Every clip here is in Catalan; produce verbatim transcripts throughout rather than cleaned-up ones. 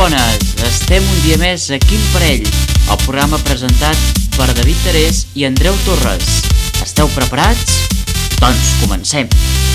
bones! Estem un dia més a Quim Parell, el programa presentat per David Terés i Andreu Torres. Esteu preparats? Doncs comencem!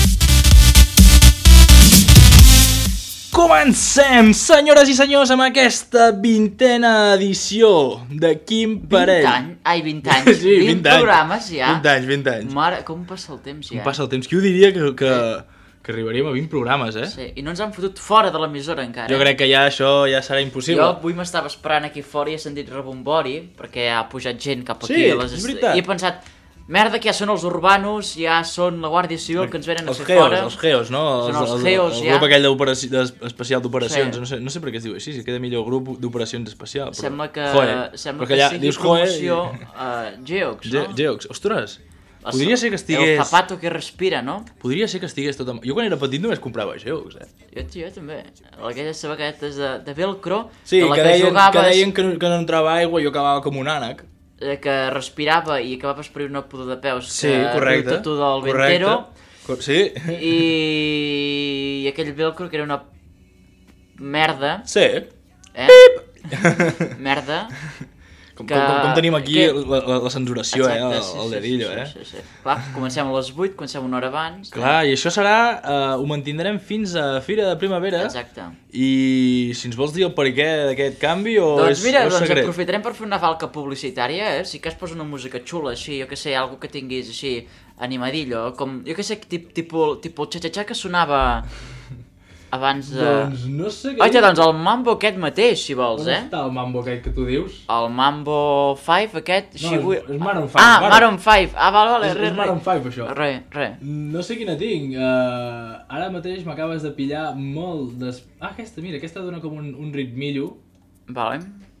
Comencem, senyores i senyors, amb aquesta vintena edició de Quim Parell. vint anys? Ai, vint anys. Sí, vint, vint programes ja. vint anys, vint anys. Mare, com passa el temps ja? Com passa el temps? Qui ho diria que, que, que arribaríem a vint programes, eh? Sí, i no ens han fotut fora de l'emissora encara. Jo crec que ja això ja serà impossible. Jo avui m'estava esperant aquí fora i he sentit rebombori, perquè ha pujat gent cap aquí. Sí, a les és est... veritat. I he pensat, merda, que ja són els urbanos, ja són la Guàrdia Civil que ens venen a els fer geos, fora. Els geos, no? Són els el, geos, el, el ja. grup aquell d'operaci- d'es- especial d'operacions, Sí. no, sé, no sé per què es diu així, si queda millor grup d'operacions especial. Però... Sembla que, Joe, sembla perquè que allà sigui dius Joe promoció uh, Geox, Ge no? Geox, ostres, El- podria ser que estigués... El zapato que respira, no? Podria ser que estigués tot... Amb... Jo quan era petit només comprava Geox, eh? Jo, jo també. Aquelles sabaquetes de, de velcro, Sí, de la que, que, deien, jugaves, que deien que no, que no entrava aigua i jo acabava com un ànec. eh, que respirava i acabaves per una pudor de peus Sí, que correcte. riu tot del correcte. ventero. Cor sí. I... I aquell velcro que era una merda, Sí. eh? Merda. Com, Que- com, com tenim aquí que- la, la, la censuració, Exacte, eh? El, sí, el sí, dedillo, sí, eh? Sí, sí, sí. Clar, comencem a les vuit, comencem una hora abans. Clar, i això serà... Uh, ho mantindrem fins a Fira de Primavera. Exacte. I si ens vols dir el per què d'aquest canvi o Doncs és, mira, o és doncs secret? aprofitarem per fer una falca publicitària, eh? Si que es posa una música xula, així, jo que sé, algo que tinguis així animadillo, com, jo que sé, tip, tipus, tipus el xa-xa-xa que sonava abans de... Doncs no sé què... Oita, doncs el Mambo aquest mateix, si vols, On eh? està el mambo aquest que tu dius? El Mambo cinc aquest... No, Shibu- és- és Maroon cinc, Ah, Maroon. Maroon cinc, ah, vale, vale, És, re, és Maroon re. cinc, això. Re, re. No sé quina tinc. Uh, ara mateix m'acabes de pillar molt des... Ah, aquesta, mira, aquesta dona com un, un ritmillo. Vale.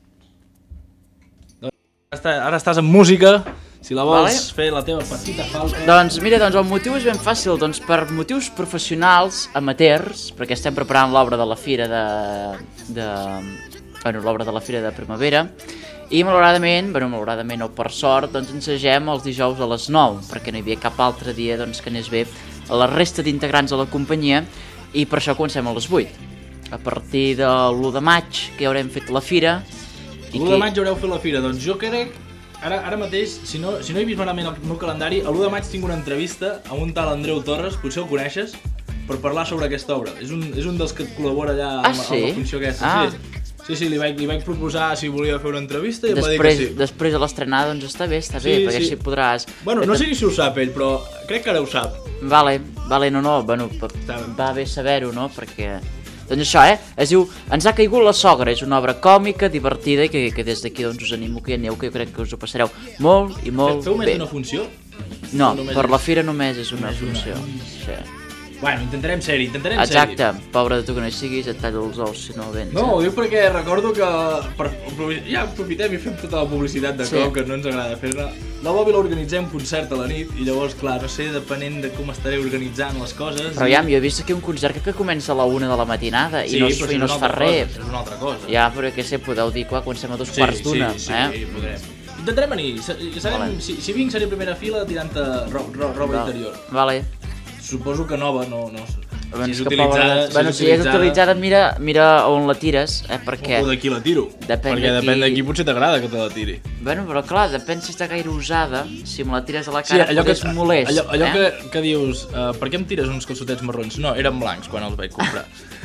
Està, ara estàs en música, si la vols Vale. fer la teva petita falca. Doncs mira, doncs el motiu és ben fàcil, doncs per motius professionals, amateurs, perquè estem preparant l'obra de la Fira de... de... Bueno, l'obra de la Fira de Primavera, i malauradament, bueno, malauradament o per sort, doncs ensagem els dijous a les nou, perquè no hi havia cap altre dia doncs, que anés bé a la resta d'integrants de la companyia, i per això comencem a les vuit. A partir de l'u de maig, que ja haurem fet la Fira, i L'u que... de maig haureu fet la fira, doncs jo crec, ara, ara mateix, si no, si no he vist malament el meu calendari, a l'u de maig tinc una entrevista a un tal Andreu Torres, potser el coneixes, per parlar sobre aquesta obra. És un, és un dels que col·labora allà Ah, amb, sí? amb la funció aquesta. Ah. Sí, sí, sí li, vaig, li vaig proposar si volia fer una entrevista i em va dir que Després, sí. després de l'estrenar, doncs està bé, està Sí, bé, perquè sí. així podràs... Bueno, no sé ni si ho sap ell, però crec que ara ho sap. Vale, vale, no, no, bueno, pa- va bé saber-ho, no?, perquè... Doncs això, eh, es diu Ens ha caigut la sogra, és una obra còmica, divertida, i que, que des d'aquí doncs us animo que hi aneu, que jo crec que us ho passareu molt i molt Feu més bé. d'una funció? No, només per és- la fira només és una Només una. funció. Sí. Bueno, intentarem ser-hi, intentarem ser-hi. Exacte, pobre de tu que no hi siguis, et tallo els ous si no vens. No, eh? ho dic perquè recordo que per, ja aprofitem i fem tota la publicitat de Sí. cop, que no ens agrada fer-ne. La Bòbila organitzem un concert a la nit i llavors, clar, no sé, depenent de com estaré organitzant les coses... Però ja, jo he vist aquí un concert que comença a la una de la matinada sí, i no es, però i això no és es una fa altra cosa, res. això és una altra cosa. Ja, però què sé, podeu dir, clar, comencem a dos sí, quarts d'una, sí, sí, eh? sí, podrem. Intentarem venir, sa- sabem, Vale. si, si vinc seré a primera fila tirant-te ro, ro, roba Val. interior. Vale. Suposo que nova, no... no Bueno, si és és que utilitzada, pobre- bueno, si és utilitzada, mira, mira on la tires, eh, perquè... O d'aquí la tiro, Depèn perquè de qui- depèn d'aquí potser t'agrada que te la tiri. Bueno, però clar, depèn si està gaire usada, si me la tires a la Sí, cara allò que, és molest, allò, allò eh? que, que dius, uh, per què em tires uns calçotets marrons? No, eren blancs quan els vaig comprar.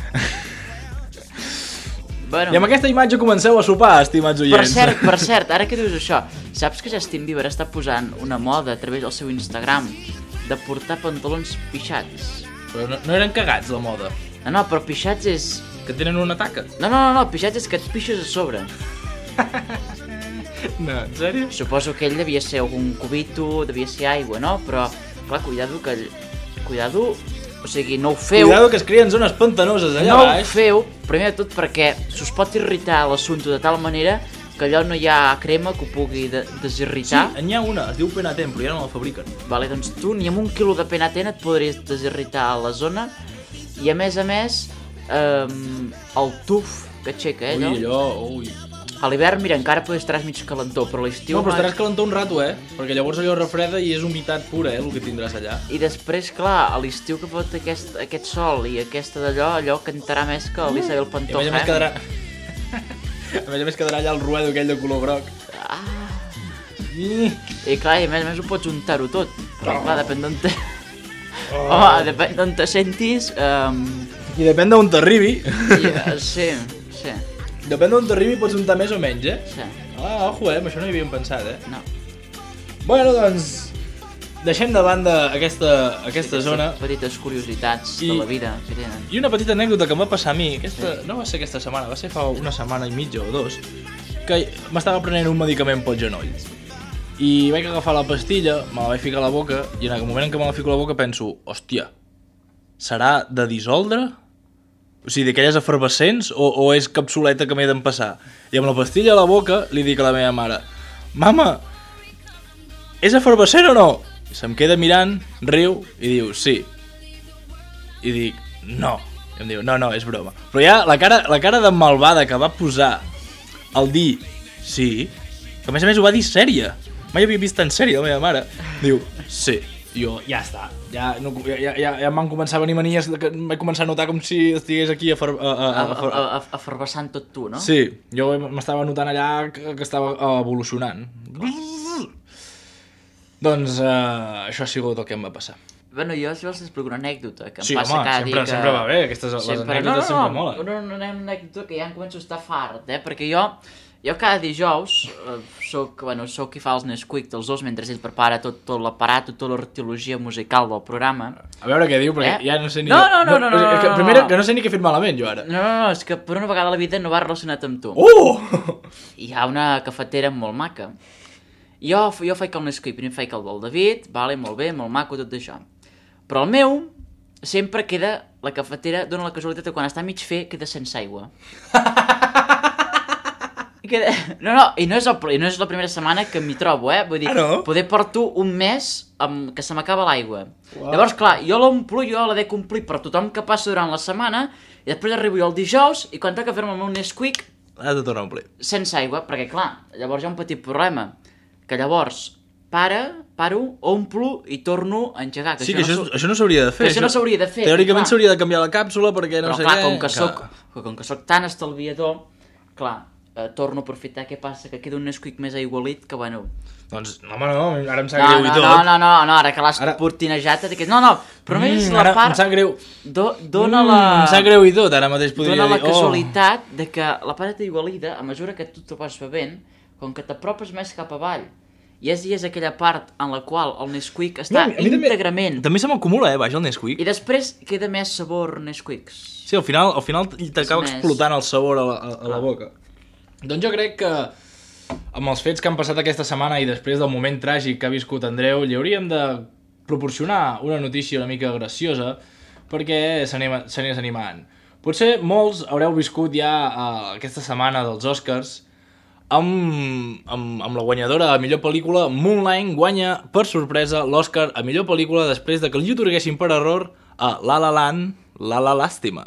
Bueno, I amb aquesta imatge comenceu a sopar, estimats oients. per cert, per cert, ara que dius això, saps que Justin Bieber està posant una moda a través del seu Instagram de portar pantalons pixats? Però no, no eren cagats, la moda. No, no, però pixats és... Que tenen una taca. No, no, no, no, pixats és que et pixes a sobre. No, en sèrio? Suposo que ell devia ser algun cubito, devia ser aigua, no? Però, clar, cuidado que... Cuidado, o sigui, no ho feu... Cuidado que es creen zones pantanoses allà No ho baix. feu, primer de tot perquè s'us pot irritar l'assumpte de tal manera que allò no hi ha crema que ho pugui de Sí, desirritar. n'hi ha una, es diu Penatem, però ja no la fabriquen. Vale, doncs tu ni amb un quilo de penaten et podries desirritar a la zona i a més a més eh, el tuf que aixeca, eh, Ui, allò? allò, ui. A l'hivern, mira, encara potser estaràs mig calentó, però a l'estiu... No, però ma- estaràs calentar un rato, eh? Perquè llavors allò refreda i és humitat pura, eh, el que tindràs allà. I després, clar, a l'estiu que fot aquest, aquest sol i aquesta d'allò, allò cantarà més que l'Isabel I a Pantoja, més a més eh? quedarà... A més a més quedarà allà el ruedo aquell de color groc. Ah. I, I clar, i a més a més ho pots untar-ho tot. Però clar, depèn d'on te... Oh. Home, depèn d'on te sentis... Um... I depèn d'on t'arribi. I, uh, sí, sí. Depèn d'on t'arribi pots untar més o menys, eh? Sí. Ah, ojo, eh? Amb això no hi havíem pensat, eh? No. Bueno, doncs... Deixem de banda aquesta, aquesta sí, zona. Petites curiositats I... de la vida que tenen. I una petita anècdota que em va passar a mi, aquesta, sí. no va ser aquesta setmana, va ser fa una setmana i mitja o dos, que m'estava prenent un medicament pel genoll. I vaig agafar la pastilla, me la vaig ficar a la boca, i en el moment en què me la fico a la boca penso, hòstia, serà de dissoldre? O sigui, d'aquelles efervescents o, o és capsuleta que m'he d'empassar? I amb la pastilla a la boca li dic a la meva mare, mama, és efervescent o no? I se'm queda mirant, riu i diu, sí. I dic, no. I em diu, no, no, és broma. Però ja la cara, la cara de malvada que va posar al dir sí, que a més a més ho va dir sèria. Mai havia vist tan sèria la meva mare. Diu, sí. I jo, ja està. Ja, no, ja, ja, ja m'han començat a venir manies que vaig començar a notar com si estigués aquí afer, a, a, a, a, a, a, afervessant tot tu, no? Sí, jo m'estava notant allà que, que estava evolucionant. Doncs uh, això ha sigut el que em va passar. Bueno, jo si vols t'explico una anècdota que em sí, passa home, cada sempre, dia que... sempre va bé, aquestes sempre, les anècdotes no, no, sempre no, molen. No, no, no, una anècdota que ja em començo a estar fart, eh? Perquè jo, jo cada dijous eh, soc, bueno, soc qui fa els Nesquik dels dos mentre ell prepara tot, tot l'aparat, tota l'arqueologia musical del programa. A veure què diu, perquè eh? ja no sé ni... No, no, no, no, no, no, és que, no, no, primera, no. que no sé ni què he fet malament, jo, ara. No, no, no, és que per una vegada a la vida no va relacionat amb tu. Oh! Hi ha una cafetera molt maca. Jo, jo faig el Nesquik, primer faig el del David, vale, molt bé, molt maco, tot això. Però el meu sempre queda, la cafetera dona la casualitat que quan està a mig fer queda sense aigua. queda... No, no, i no, és el, i no és la primera setmana que m'hi trobo, eh? Vull dir, ah, no? poder porto un mes amb, que se m'acaba l'aigua. Wow. Llavors, clar, jo l'omplo, jo l'he de complir per tothom que passa durant la setmana, i després arribo jo el dijous, i quan toca fer-me el meu Nesquik... Has de tornar a omplir. Sense aigua, perquè clar, llavors hi ha un petit problema. Que llavors para, paro, omplo i torno a engegar. Que sí, això que no això, això no s'hauria de fer. Que això no s'hauria de fer. Teòricament s'hauria de canviar la càpsula perquè no però, sé clar, què... Com que, soc, com que soc tan estalviador, clar, eh, torno a aprofitar. Què passa? Que queda un Nesquik més aigualit que, bueno... Doncs, no, home, no, ara em sap no, greu no, i tot. No, no, no, no, ara que l'has ara... portinejat... No, no, però només mm, la ara part... Em sap greu. Do, dona la... Mm, em sap greu i tot, ara mateix podria dir... Dona la dir, casualitat oh. de que la part aigualida, a mesura que tu t'ho vas bevent, com que t'apropes més cap avall, i és, i és aquella part en la qual el Nesquik està no, íntegrament... També, també se m'acumula, eh, baix, el Nesquik. I després queda més sabor Nesquiks. Sí, al final, al final t'acaba més... explotant el sabor a la, a, a la boca. Doncs jo crec que amb els fets que han passat aquesta setmana i després del moment tràgic que ha viscut Andreu, li hauríem de proporcionar una notícia una mica graciosa perquè s'anés animant. Potser molts haureu viscut ja uh, aquesta setmana dels Oscars amb, amb, amb la guanyadora a millor pel·lícula. Moonlight guanya per sorpresa l'Oscar a millor pel·lícula després de que li otorguessin per error a La La Land, La La Làstima.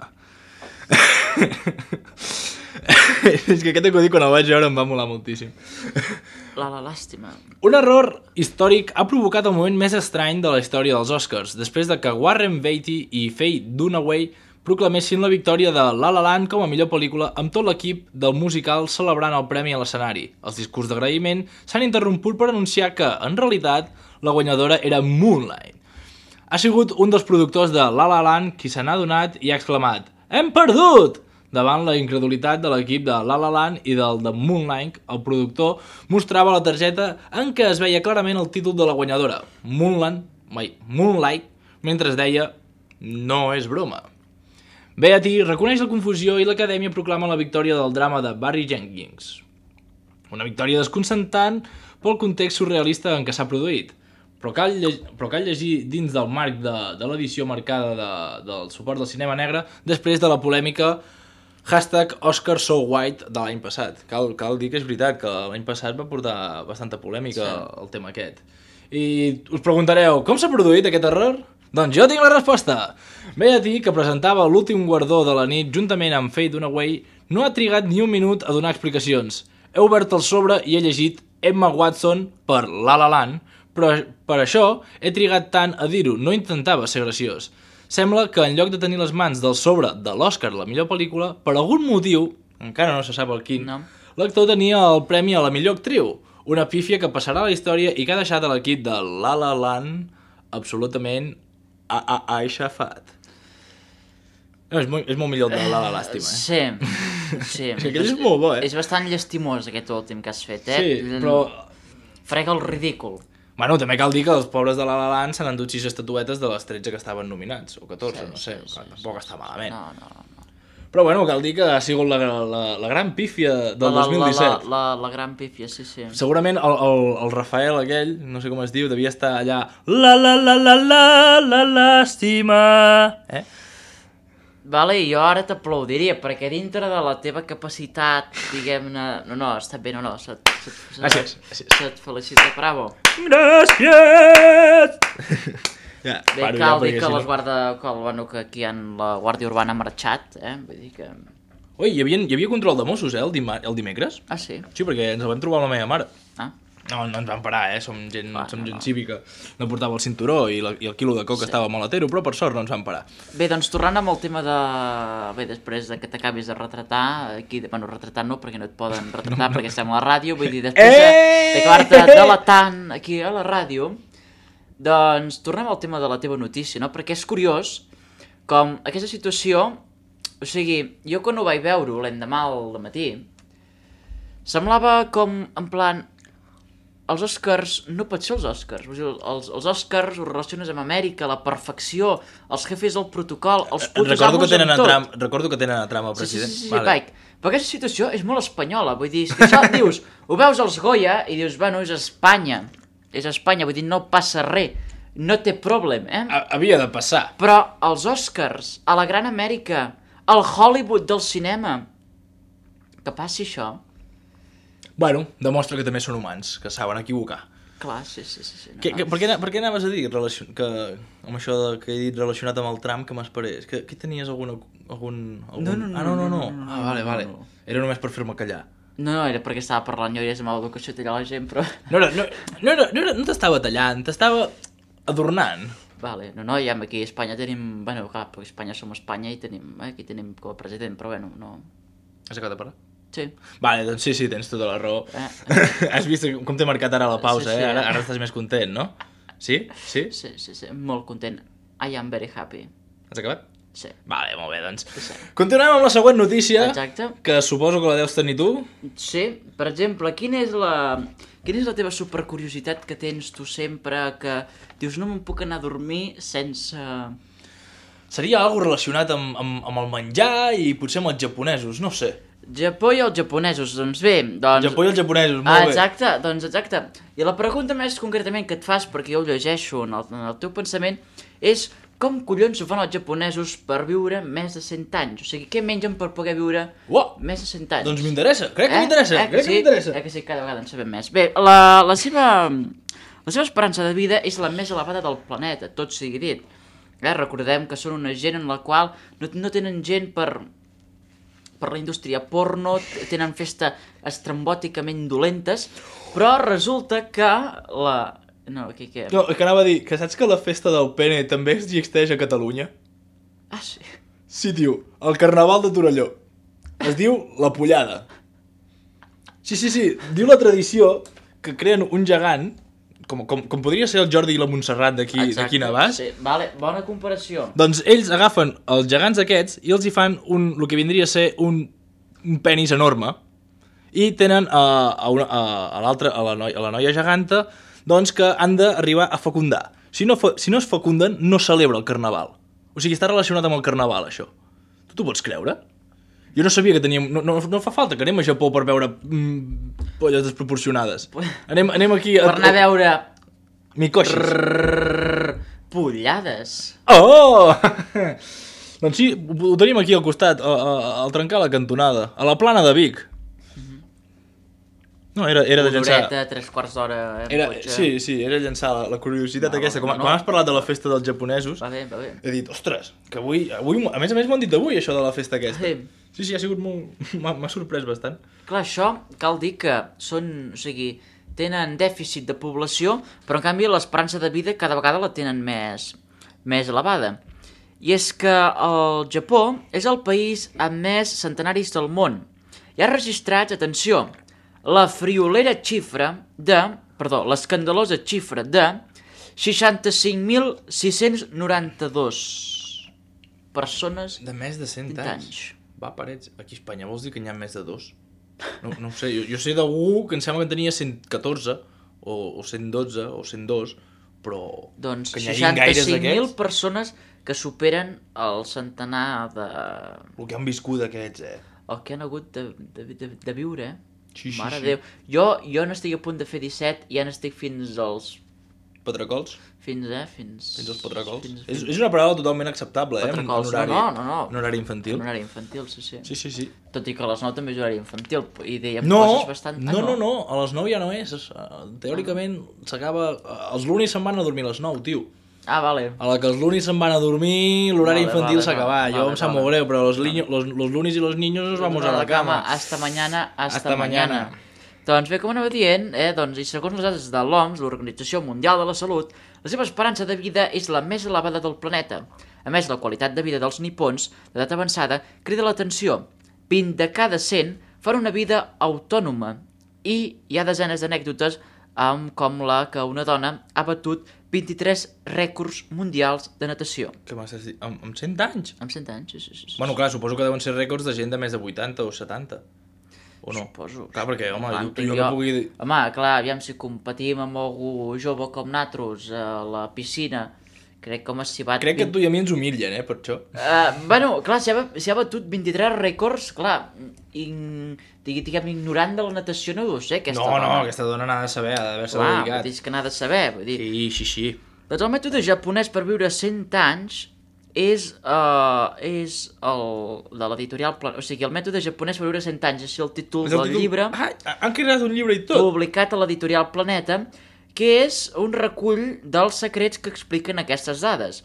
És que aquest acudit quan el vaig veure em va molar moltíssim. La La Làstima. Un error històric ha provocat el moment més estrany de la història dels Oscars, després de que Warren Beatty i Faye Dunaway proclamessin la victòria de La La Land com a millor pel·lícula amb tot l'equip del musical celebrant el premi a l'escenari. Els discurs d'agraïment s'han interromput per anunciar que, en realitat, la guanyadora era Moonlight. Ha sigut un dels productors de La La Land qui se n'ha adonat i ha exclamat «Hem perdut!» Davant la incredulitat de l'equip de La La Land i del de Moonlight, el productor mostrava la targeta en què es veia clarament el títol de la guanyadora, Moonlight, Moonlight, mentre es deia «No és broma». Beatty reconeix la confusió i l'Acadèmia proclama la victòria del drama de Barry Jenkins. Una victòria desconcertant pel context surrealista en què s'ha produït, però cal, llegir, però cal llegir dins del marc de, de l'edició marcada de, del suport del cinema negre després de la polèmica hashtag Oscar So White de l'any passat. Cal, cal dir que és veritat que l'any passat va portar bastanta polèmica sí. el tema aquest. I us preguntareu, com s'ha produït aquest error? Doncs jo tinc la resposta! Beatty, que presentava l'últim guardó de la nit juntament amb Faye Dunaway, no ha trigat ni un minut a donar explicacions. He obert el sobre i he llegit Emma Watson per La La Land, però per això he trigat tant a dir-ho, no intentava ser graciós. Sembla que en lloc de tenir les mans del sobre de l'Oscar la millor pel·lícula, per algun motiu, encara no se sap el quin, No. l'actor tenia el premi a la millor actriu, una pífia que passarà a la història i que ha deixat a l'equip de La La Land absolutament a a aixafat. No, és, molt, és molt millor el de La La Làstima, eh? Sí, sí. És que aquell és molt bo, eh? És bastant llastimós aquest últim que has fet, eh? Sí, però... Frega el ridícul. Bueno, també cal dir que els pobres de La La Land s'han endut sis estatuetes de les tretze que estaven nominats, o catorze, Sí, no sé, sí, clar, sí, tampoc està malament. No, no, no. Però bueno, cal dir que ha sigut la, la, la gran pífia del la, dos mil disset. La, la, la, la gran pífia, sí, sí. Segurament el, el, el Rafael aquell, no sé com es diu, devia estar allà la la la la la la làstima, eh? Vale, jo ara t'aplaudiria, perquè dintre de la teva capacitat, diguem-ne... No, no, està bé, no, no, se't, se't, se't, Gràcies, gràcies. se't felicita, bravo. Gràcies! Ja, Bé, paro cal ja, dir perquè que si les no- guarda... Que, bueno, que aquí en la Guàrdia Urbana ha marxat, eh? Vull dir que... Ui, hi havia, hi havia control de Mossos, eh, el, dima, el dimecres? Ah, sí? Sí, perquè ens el vam trobar amb la meva mare. Ah, No, no ens van parar, eh? Som gent, Va, som no, gent no. cívica. No portava el cinturó i, la, i el quilo de coca Sí. estava molt latero, però per sort no ens van parar. bé, doncs tornant amb el tema de... Bé, després de que t'acabis de retratar, aquí... Bueno, retratar no, perquè no et poden retratar perquè estem a la ràdio, vull dir, després de- Eh! d'acabar-te delatant aquí a la ràdio, doncs tornem al tema de la teva notícia, no? Perquè és curiós com aquesta situació... O sigui, jo quan ho vaig veure l'endemà al matí, semblava com, en plan, els Oscars no pot ser els Oscars. Vull dir, els, els Oscars ho relaciones amb Amèrica, la perfecció, els jefes del protocol, els putos Recordo que amos tenen en a tot. tram, recordo que tenen a tram el Sí, sí, president. sí, sí, sí, Vale. vale. Però aquesta situació és molt espanyola, vull dir, és que això dius, ho veus als Goya i dius, bueno, és Espanya, és Espanya, vull dir, no passa res, no té problema, eh? Ha- Havia de passar. Però els Oscars, a la Gran Amèrica, al Hollywood del cinema, que passi això, Bueno, demostra que també són humans, que saben equivocar. clar, sí, sí, sí. sí no, Que, no. que, per, què, ana- per què anaves a dir relacion, que, amb això de, que he dit relacionat amb el tram que m'esperés? Que, que tenies alguna, algun, algun... No, no, no, Ah, no, no, no. no, no, no, Ah, vale, no, vale. no. Era només per fer-me callar. No, no, era perquè estava parlant jo i és amb l'educació tallar la gent, però... No, era, no, no, era, no, era, no t'estava tallant, t'estava adornant. Vale, no, no, ja aquí a Espanya tenim... Bueno, clar, perquè a Espanya som Espanya i tenim... Eh, aquí tenim com a president, però bueno, no... Has acabat de parlar? Sí. Vale, doncs sí, sí, tens tota la raó. Eh. Has vist com t'he marcat ara la pausa, Sí, sí. eh? Ara, ara estàs més content, no? Sí? Sí? Sí, sí, sí, molt content. I am very happy. Has acabat? Sí. Vale, molt bé, doncs. Sí. Continuem amb la següent notícia, Exacte. que suposo que la deus tenir tu. Sí, per exemple, quina és la... Quina és la teva supercuriositat que tens tu sempre que dius no me'n puc anar a dormir sense... Seria algo relacionat amb, amb, amb el menjar i potser amb els japonesos, no sé. Japó i els japonesos, doncs bé, doncs... Japó i els japonesos, molt Ah, bé. exacte, doncs exacte. I la pregunta més concretament que et fas, perquè jo ho llegeixo en el, en el teu pensament, és com collons ho fan els japonesos per viure més de cent anys? O sigui, què mengen per poder viure Uau, més de cent anys? doncs m'interessa, crec que m'interessa, Eh, crec sí? que m'interessa. Eh que sí, cada vegada en sabem més. Bé, la, la seva... La seva esperança de vida és la més elevada del planeta, tot sigui dit. Eh, recordem que són una gent en la qual no, no tenen gent per, per la indústria porno, t- tenen festa estrambòticament dolentes, però resulta que la... No, aquí què? No, que anava a dir, que saps que la festa del pene també existeix a Catalunya? Ah, sí. Sí, tio, el Carnaval de Torelló. Es diu La Pollada. Sí, sí, sí, diu la tradició que creen un gegant, com, com, com podria ser el Jordi i la Montserrat d'aquí d'aquí Navàs. Sí, vale, bona comparació. Doncs ells agafen els gegants aquests i els hi fan un, el que vindria a ser un, un penis enorme i tenen a, a, una, a, a l'altra, a, la noia, a la noia geganta, doncs que han d'arribar a fecundar. Si no, fe, si no es fecunden, no celebra el carnaval. O sigui, està relacionat amb el carnaval, això. Tu t'ho pots creure? Jo no sabia que teníem... No, no, no fa falta que anem a Japó per veure mm, polles desproporcionades. Anem, anem aquí... Per anar a veure... Mikoshis. Rrrr, pollades. Oh! Doncs sí, ho ho tenim aquí al costat, a, a, al trencar la cantonada, a la plana de Vic. No, era, era de llançar... Horeta, tres quarts d'hora en Era, cotxe. sí, sí, era llançar la, la curiositat No, aquesta. Com, no, no. quan has parlat de la festa dels japonesos, Va bé, va bé. he dit, ostres, que avui, avui... A més a més m'ho han dit avui, això de la festa aquesta. Sí. Sí, sí, ha sigut molt... M'ha m'ha sorprès bastant. Clar, això cal dir que són, o sigui, tenen dèficit de població, però en canvi l'esperança de vida cada vegada la tenen més, més elevada. I és que el Japó és el país amb més centenaris del món. hi ha registrats, atenció, la friolera xifra de, perdó, l'escandalosa xifra de seixanta-cinc mil sis-cents noranta-dos persones de més de cent anys. anys. Va, parets. Aquí a Espanya vols dir que n'hi ha més de dos? No, no ho sé, jo, jo sé d'algú que em sembla que tenia cent catorze o, o cent dotze o cent dos, però doncs que n'hi hagi gaires d'aquests. seixanta-cinc mil persones que superen el centenar de... El que han viscut aquests, eh? El que han hagut de, de, de, de viure, eh? Sí, sí, Mare sí. Déu. Jo, jo n'estic a punt de fer disset i ja n'estic fins als... Patracols? Fins, eh? Fins... Fins als patracols? Fins, és, fins... és una paraula totalment acceptable, eh? Patracols, en horari, no, no, no. En horari infantil. En horari infantil, sí, sí. Sí, sí, sí. Tot i que a les nou també és horari infantil i dèiem no, coses bastant... No, ah, no, no, no, a les nou ja no és. Teòricament s'acaba... Els lunis se'n van a dormir a les nou, tio. Ah, vale. A la que els lunis se'n van a dormir, l'horari vale, infantil vale, s'ha acabat. Vale, jo em sap vale. molt greu, però los, liño, los, los lunis i los niños nos vamos a la cama. Hasta mañana, hasta, hasta mañana. mañana. Doncs bé, com anava dient, eh, doncs, i segons les dades de l'O M S, l'Organització Mundial de la Salut, la seva esperança de vida és la més elevada del planeta. A més, la qualitat de vida dels nipons d'edat avançada crida l'atenció. vint de cada cent fan una vida autònoma i hi ha desenes d'anècdotes amb com la que una dona ha batut vint-i-tres rècords mundials de natació. Què m'has dit? Amb, amb cent anys? Amb cent anys, sí, sí, sí. Bueno, clar, suposo que deuen ser rècords de gent de més de vuitanta o setanta. O no? Suposo. Clar, perquè, home, clar, jo, jo, jo no pugui... Home, clar, aviam, si competim amb algú jove com nosaltres a la piscina, crec que home, si va... Crec que tu i a mi ens humillen, eh, per això. Uh, bueno, clar, si ha, si ha batut vint-i-tres rècords, clar, in, diguem, ignorant de la natació, no ho sé, aquesta no, dona. No, no, aquesta dona n'ha de saber, ha d'haver-se dedicat. Clar, vull dir que n'ha de saber, vull dir... Sí, sí, sí. Doncs el mètode japonès per viure cent anys és, uh, és el de l'editorial... O sigui, el mètode japonès per viure cent anys, és el títol el del títol... llibre... Ah, han creat un llibre i tot! Publicat a l'editorial Planeta, que és un recull dels secrets que expliquen aquestes dades.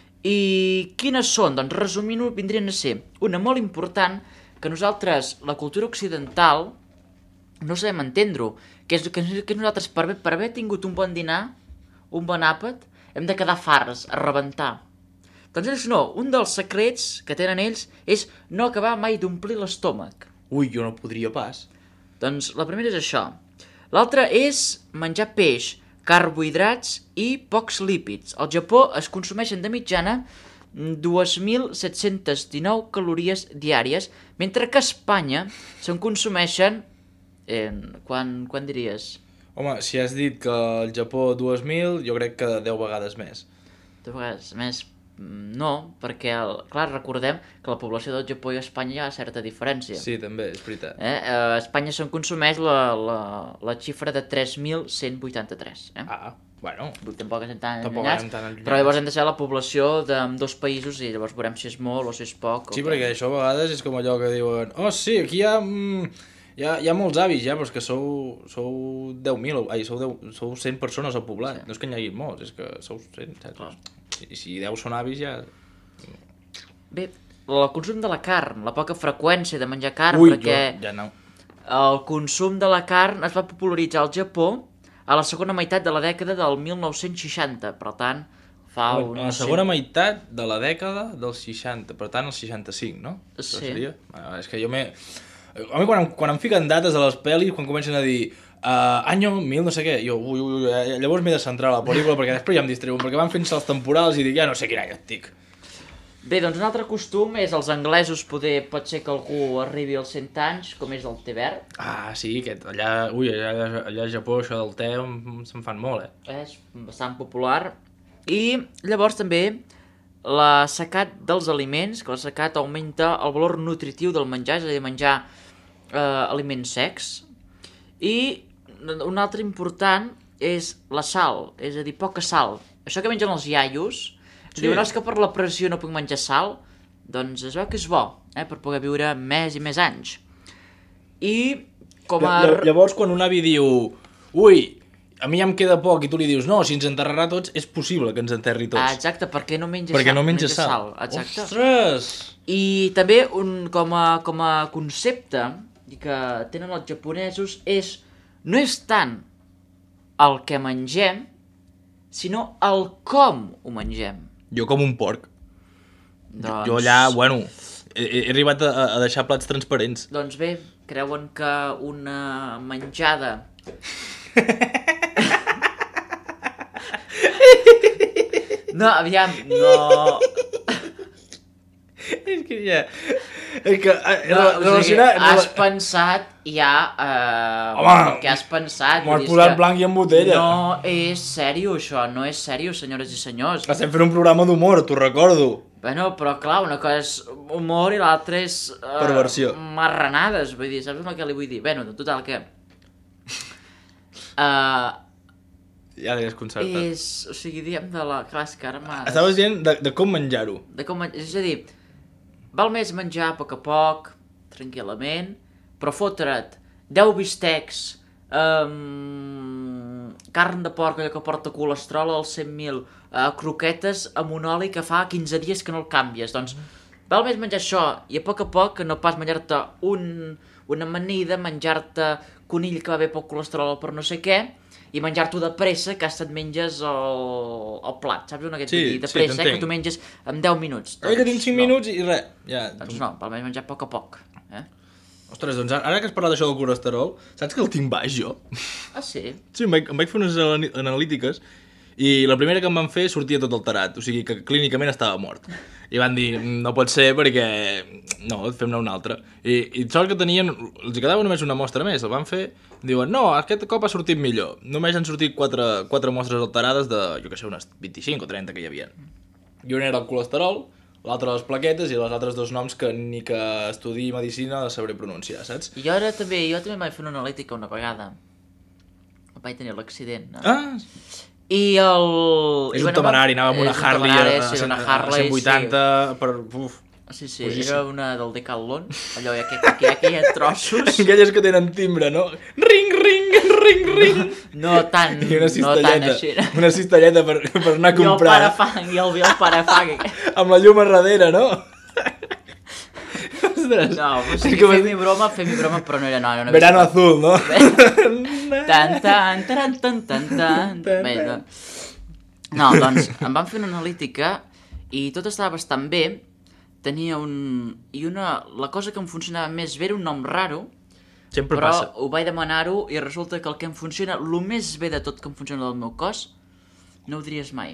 I quines són? Doncs resumint-ho, vindrien a ser una molt important, que nosaltres, la cultura occidental, no sabem entendre-ho, que és que, que nosaltres, per haver, per haver tingut un bon dinar, un bon àpat, hem de quedar farts, a rebentar. Doncs ells no, un dels secrets que tenen ells és no acabar mai d'omplir l'estómac. Ui, jo no podria pas. Doncs la primera és això. L'altra és menjar peix, carbohidrats i pocs lípids. Al Japó es consumeixen de mitjana dos mil set-cents dinou calories diàries, mentre que a Espanya se'n consumeixen... Eh, quan, quan diries? Home, si has dit que al Japó dos mil, jo crec que deu vegades més. Deu vegades més... No, perquè, el, clar, recordem que la població del Japó i Espanya hi ha certa diferència. Sí, també, és veritat. Eh? A Espanya se'n consumeix la, la, la xifra de tres mil cent vuitanta-tres. Eh? Ah, bueno. Tampoc és tan Tampoc allunyats, tan allunyats. Però llavors hem de saber la població d'ambdós països i llavors veurem si és molt o si és poc. Sí, o perquè això a vegades és com allò que diuen oh, sí, aquí hi ha... Mm, hi ha, hi ha molts avis ja, però és que sou, sou deu mil, ai, sou, deu, sou cent persones al poblat. Sí. No és que n'hi hagi molts, és que sou cent, saps? I si deu són avis ja... Bé, el consum de la carn, la poca freqüència de menjar carn, Ui, perquè jo, ja no. El consum de la carn es va popularitzar al Japó a la segona meitat de la dècada del mil nou-cents seixanta, per tant, fa A un... la segona meitat de la dècada dels seixanta, per tant, el seixanta-cinc, no? Sí. Seria? Ah, és que jo m'he... A mi quan, quan em fiquen dates a les pel·lis, quan comencen a dir uh, any mil no sé què, jo ui, ui, ui, llavors m'he de centrar a la pel·lícula perquè després ja em distreu, perquè van fent salts temporals i dic, ja no sé quin any estic. Bé, doncs un altre costum és els anglesos, poder, pot ser que algú arribi als cent anys, com és el té verd. Ah, sí, aquest, allà, ui, allà, allà a Japó això del té se'n fan molt, eh? És bastant popular. I llavors també la secat dels aliments, que la secat augmenta el valor nutritiu del menjar, és a dir, menjar eh, aliments secs. I un altre important és la sal, és a dir, poca sal. Això que mengen els iaios, sí. Diuen, no, és que per la pressió no puc menjar sal, doncs es veu que és bo, eh, per poder viure més i més anys. I com a... Llavors, quan un avi diu, ui, a mi ja em queda poc, i tu li dius, no, si ens enterrarà tots, és possible que ens enterri tots. Ah, exacte, perquè no menja perquè sal. no menja sal. sal. Exacte. Ostres! I també, un, com, a, com a concepte que tenen els japonesos, és no és tant el que mengem, sinó el com ho mengem. Jo com un porc. Doncs... Jo allà, bueno, he, he arribat a, a deixar plats transparents. Doncs bé, creuen que una menjada... No, aviam, no... És que ja... És que... No, relacionar... O sigui, has pensat ja... Eh, Home, què has pensat? m'ho has posat blanc i en botella. No és sèrio, això, no és sèrio, senyores i senyors. Estem fent un programa d'humor, t'ho recordo. Bueno, però clar, una cosa és humor i l'altra és... Eh, perversió. Marranades, vull dir, saps el que li vull dir? Bueno, total, que... Uh, ja l'he desconcertat. és... O sigui, diem de la... Clar, és que ara m'ha... Estaves dient de, de com menjar-ho. De com menjar... És a dir, val més menjar a poc a poc, tranquil·lament, però fotre't deu bistecs, um, carn de porc, allò que porta colesterol al cent mil, uh, croquetes amb un oli que fa quinze dies que no el canvies. Doncs val més menjar això i a poc a poc que no pas menjar-te un, una amanida, menjar-te conill que va bé pel colesterol o per no sé què, i menjar-t'ho de pressa, que hasta et menges el, el plat, saps? Un aquest sí, de sí, pressa, eh, que tu menges en deu minuts. Doncs, que tinc cinc no. minuts i res. Ja, doncs no, val més menjar a poc a poc. Eh? Ostres, doncs ara que has parlat d'això del colesterol, saps que el tinc baix, jo? Ah, sí? Sí, em vaig, em vaig fer unes analítiques i la primera que em van fer sortia tot alterat, o sigui que clínicament estava mort. I van dir, no pot ser perquè... No, fem-ne una altra. I, i sort que tenien... Els quedava només una mostra més, el van fer... Diuen, no, aquest cop ha sortit millor. Només han sortit quatre, quatre mostres alterades de, jo que sé, unes vint-i-cinc o trenta que hi havia. I una era el colesterol, l'altra les plaquetes i les altres dos noms que ni que estudiï medicina sabré pronunciar, saps? I jo ara també, jo també vaig fer una analítica una vegada. Vaig tenir l'accident. No? Ah! I el... És un temerari, anava amb una Harley a, a, sí, una a, Harley, a cent vuitanta sí. per... Uf, sí, sí, fugíssim. era una del Decathlon, allò que, que, que, que hi ha trossos. Aquelles que tenen timbre, no? Ring, ring, ring, ring. No tant, I una no tant així. Una cistelleta per, per anar a comprar. I el parafang, i el, el parafang. Amb la llum a darrere, no? Ostres. No, o sigui, fem-hi broma, fem-hi broma, però no era... No, no Verano azul, no? Tan, tan, tan, tan, tan, tan. Bé, no. No, doncs, em van fer una analítica i tot estava bastant bé. Tenia un... I una... La cosa que em funcionava més bé era un nom raro. Sempre però passa. Ho vaig demanar-ho i resulta que el que em funciona, el més bé de tot que em funciona del meu cos, no ho diries mai.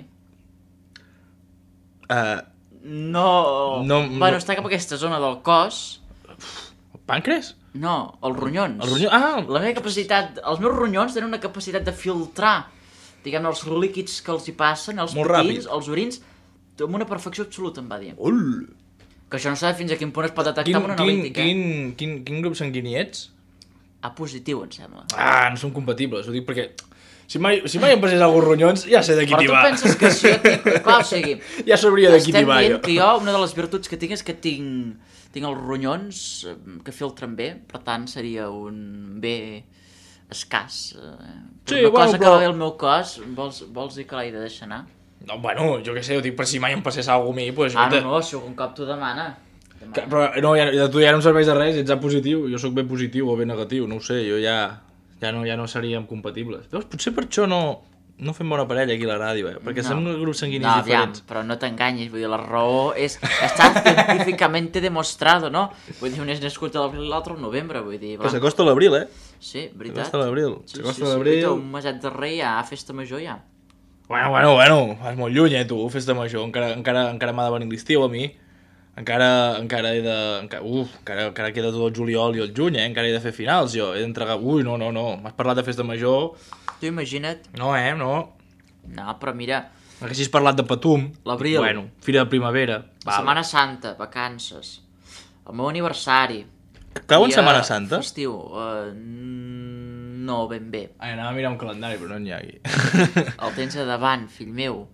Uh, no... no... Bueno, està cap a aquesta zona del cos. El pàncreas? No, els ronyons. El ronyó... Ah! La meva capacitat... Els meus ronyons tenen una capacitat de filtrar, diguem-ne, els líquids que els hi passen, els pupils, els orins, amb una perfecció absoluta, em va dir. Ul! Que això no sabe fins a quin punt es pot detectar quin, amb una analítica. Quin, quin, quin, quin grup sanguini ets? A positiu, em sembla. Ah, no som compatibles, ho dic perquè... Si mai, si mai em passés alguns ronyons, ja sé de qui t'hi va. Però tu penses que si jo tinc... Clar, o sigui... Ja sabria de qui t'hi va, jo. Estem dient que jo, una de les virtuts que tinc és que tinc, tinc els ronyons que filtren bé, per tant seria un bé escàs. Eh? Sí, una bueno, cosa que però... va bé al meu cos, vols, vols dir que l'he de deixar anar? No, bueno, jo què sé, ho dic per si mai em passés alguna cosa a mi, pues... Ah, no, te... no, si algun cop t'ho demana. Que, però no, ja, de tu ja no em serveix de res, ets A positiu, jo sóc B positiu o B negatiu, no ho sé, jo ja, ja, no, ja no seríem compatibles. Veus, potser per això no, no fem bona parella aquí a la ràdio, eh? Perquè no. Som grups sanguinis no, diferents. No, però no t'enganyis, vull dir, la raó és... Està científicament demostrado, no? Vull dir, un és nascut a l'abril i l'altre al novembre, vull dir... Que s'acosta l'abril, eh? Sí, veritat. S'acosta l'abril, sí, s'acosta sí, l'abril... Sí, un meset darrer ja, festa major ja. Bueno, bueno, bueno, vas molt lluny, eh, tu, festa major, encara, encara, encara m'ha de venir l'estiu a mi. Encara, encara he de... Encara, uf, encara, encara queda tot el juliol i el juny, eh? Encara he de fer finals, jo. He d'entregar... Ui, no, no, no. M'has parlat de festa major... Tu imagina't... No, eh, no. No, però mira... Haguessis parlat de Patum... L'abril. Bueno, Fira de Primavera... La Setmana Santa, vacances... El meu aniversari... Cau en Setmana Santa? Festiu... Uh, no, ben bé. Ai, anava a mirar un calendari, però no n'hi ha aquí. El tens a davant, fill meu.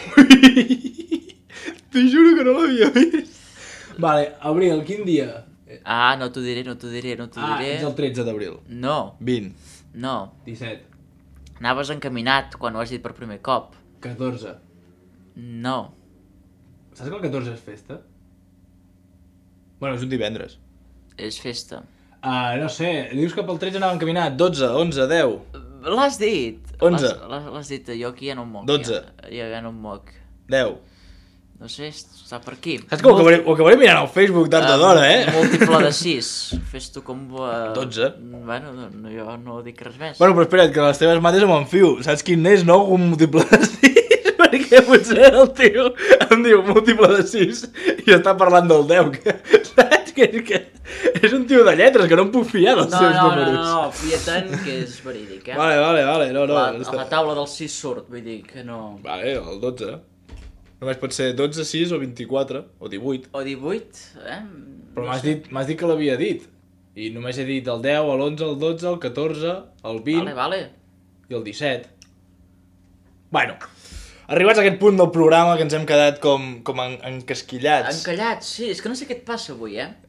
T'ho juro que no l'havia vist. Vale, abril, quin dia? Ah, no t'ho diré, no t'ho diré, no t'ho ah, diré. Ah, ets el tretze d'abril. No. vint. No. disset. Anaves encaminat quan ho has dit per primer cop. catorze. No. Saps que el catorze és festa? Bueno, és un divendres. És festa. Ah, no sé, dius que pel tretze anava encaminat. dotze, onze, deu. L'has dit. onze. L'has dit, jo aquí ja no em moc. dotze. Ja, ja no em moc. deu. No sé, està per aquí. Saps que ho acabaré, ho acabaré mirant al Facebook tard o d'hora, eh? Múltiple de sis. Fes tu com... Uh... dotze. Bueno, no, jo no dic res més. Bueno, però espera't, que les teves mates m'enfio. Saps quin és, no? Un múltiple de sis. Perquè potser el tio em diu múltiple de sis i està parlant del deu. Que, saps? Que, que és un tio de lletres, que no em puc fiar dels no, seus no, números. No, no, no, fia tant que és verídic, eh? Vale, vale, vale. No, no, la, està... a la taula del sis surt, vull dir que no... Vale, el dotze. Només pot ser dotze, sis o vint-i-quatre, o divuit. O divuit, eh? Però m'has dit, m'has dit que l'havia dit. I només he dit el deu, l'onze, el dotze, el catorze, el vint... Vale, vale. I el disset. Bueno, arribats a aquest punt del programa que ens hem quedat com, com en, encasquillats. Encallats, sí. És que no sé què et passa avui, eh?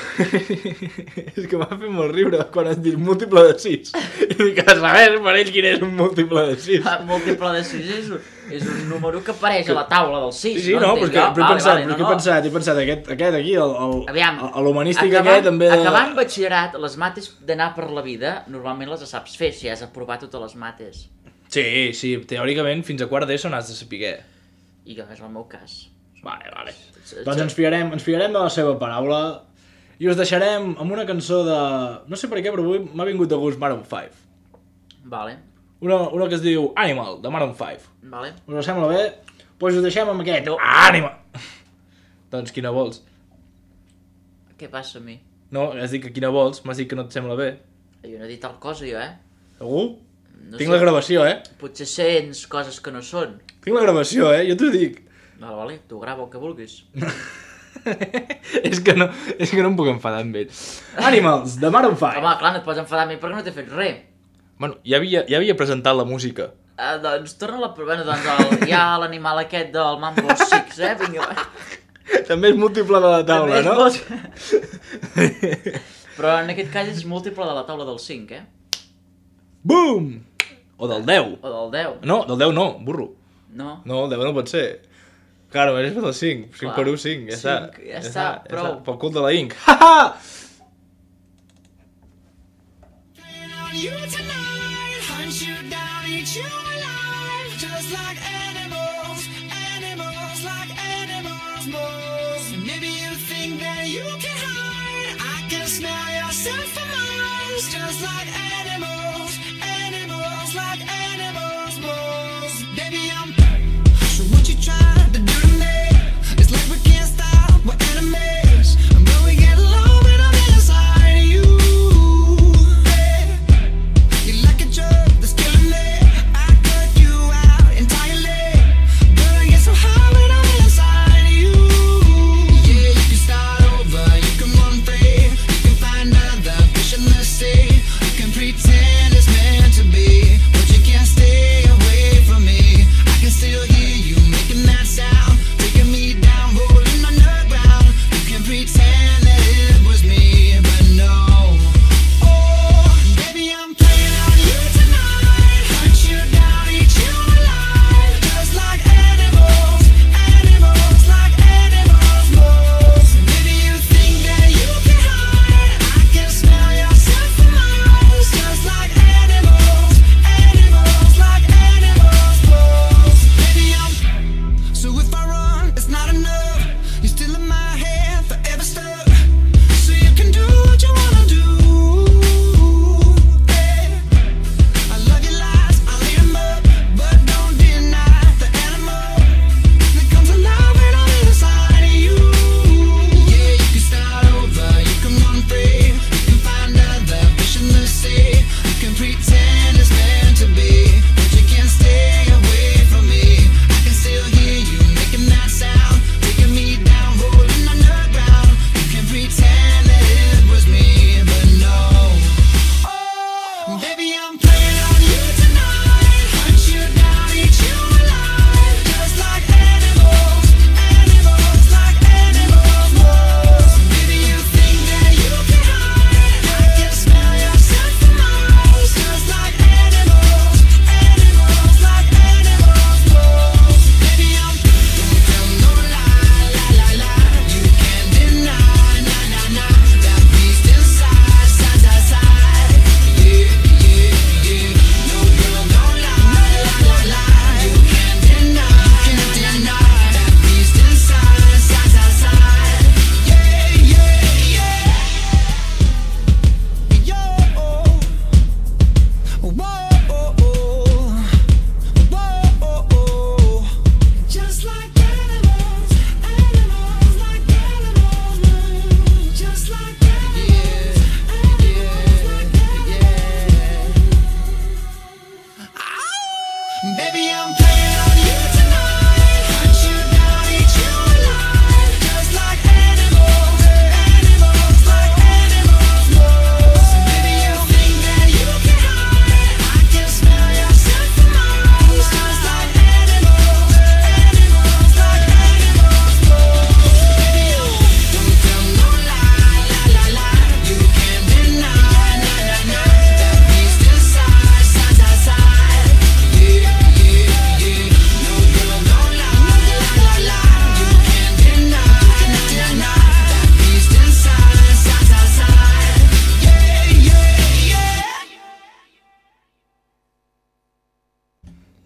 És que m'ha fet molt riure quan has dit múltiple de sis. I dic, a saber per ell quin és un múltiple de sis. Ah, múltiple de sis és un, és un número que apareix a la taula del sis. Sí, sí, no, però, que, però he vale, pensat, vale, no, he no. pensat, he pensat, aquest, aquest aquí, el, el, Aviam, el l'humanístic acabant, aquest també... De... Acabant batxillerat, les mates d'anar per la vida, normalment les saps fer, si has aprovat totes les mates. Sí, sí, teòricament fins a quart d'ESO n'has de saber. I que és el meu cas. Vale, vale. Doncs ens fiarem, ens fiarem de la seva paraula i us deixarem amb una cançó de... No sé per què, però avui m'ha vingut de gust Maroon five. Vale. Una, una que es diu Animal, de Maroon five. Vale. Us sembla bé? Doncs pues us deixem amb aquest. No. Animal! Doncs quina vols? Què passa a mi? No, has dit que quina vols, m'has dit que no et sembla bé. Jo no he dit tal cosa, jo, eh? Segur? No Tinc sé. la gravació, eh? Potser sents coses que no són. Tinc la gravació, eh? Jo t'ho dic. Vale, vale, tu grava el que vulguis. és, que no, és que no em puc enfadar amb ell. Animals, de Maroon five. Home, clar, no et pots enfadar amb mi perquè no t'he fet res. Bueno, ja havia, ja havia presentat la música. Uh, doncs torna la... Bueno, doncs el, hi ha l'animal aquest del Mambo Six, eh? Vinga, va. També és múltiple de la taula, També és no? Molt... Però en aquest cas és múltiple de la taula del cinc, eh? Boom! O del deu. O del deu. No, del deu no, burro. No. No, el deu no pot ser. Claro, és del cinc. cinc Clar. per u, cinc. Ja està. Cinc, ja està, prou. Ja pel cul de la Inc. Ha ha! You tonight, hunt you down, eat you alive, just like animals, animals, like animals, moles. Maybe you think that you can hide, I can smell yourself from miles, just like animals, animals, like animals, moles. Baby, I'm so what you trying to do to me? It's like we can't stop, we're enemies, but we get along when I'm inside of you. You're like a drug that's killing me. I cut you out entirely, but I get so high when I'm inside of you. Yeah, you can start over, you can run free, you can find other fish in the sea, you can pretend.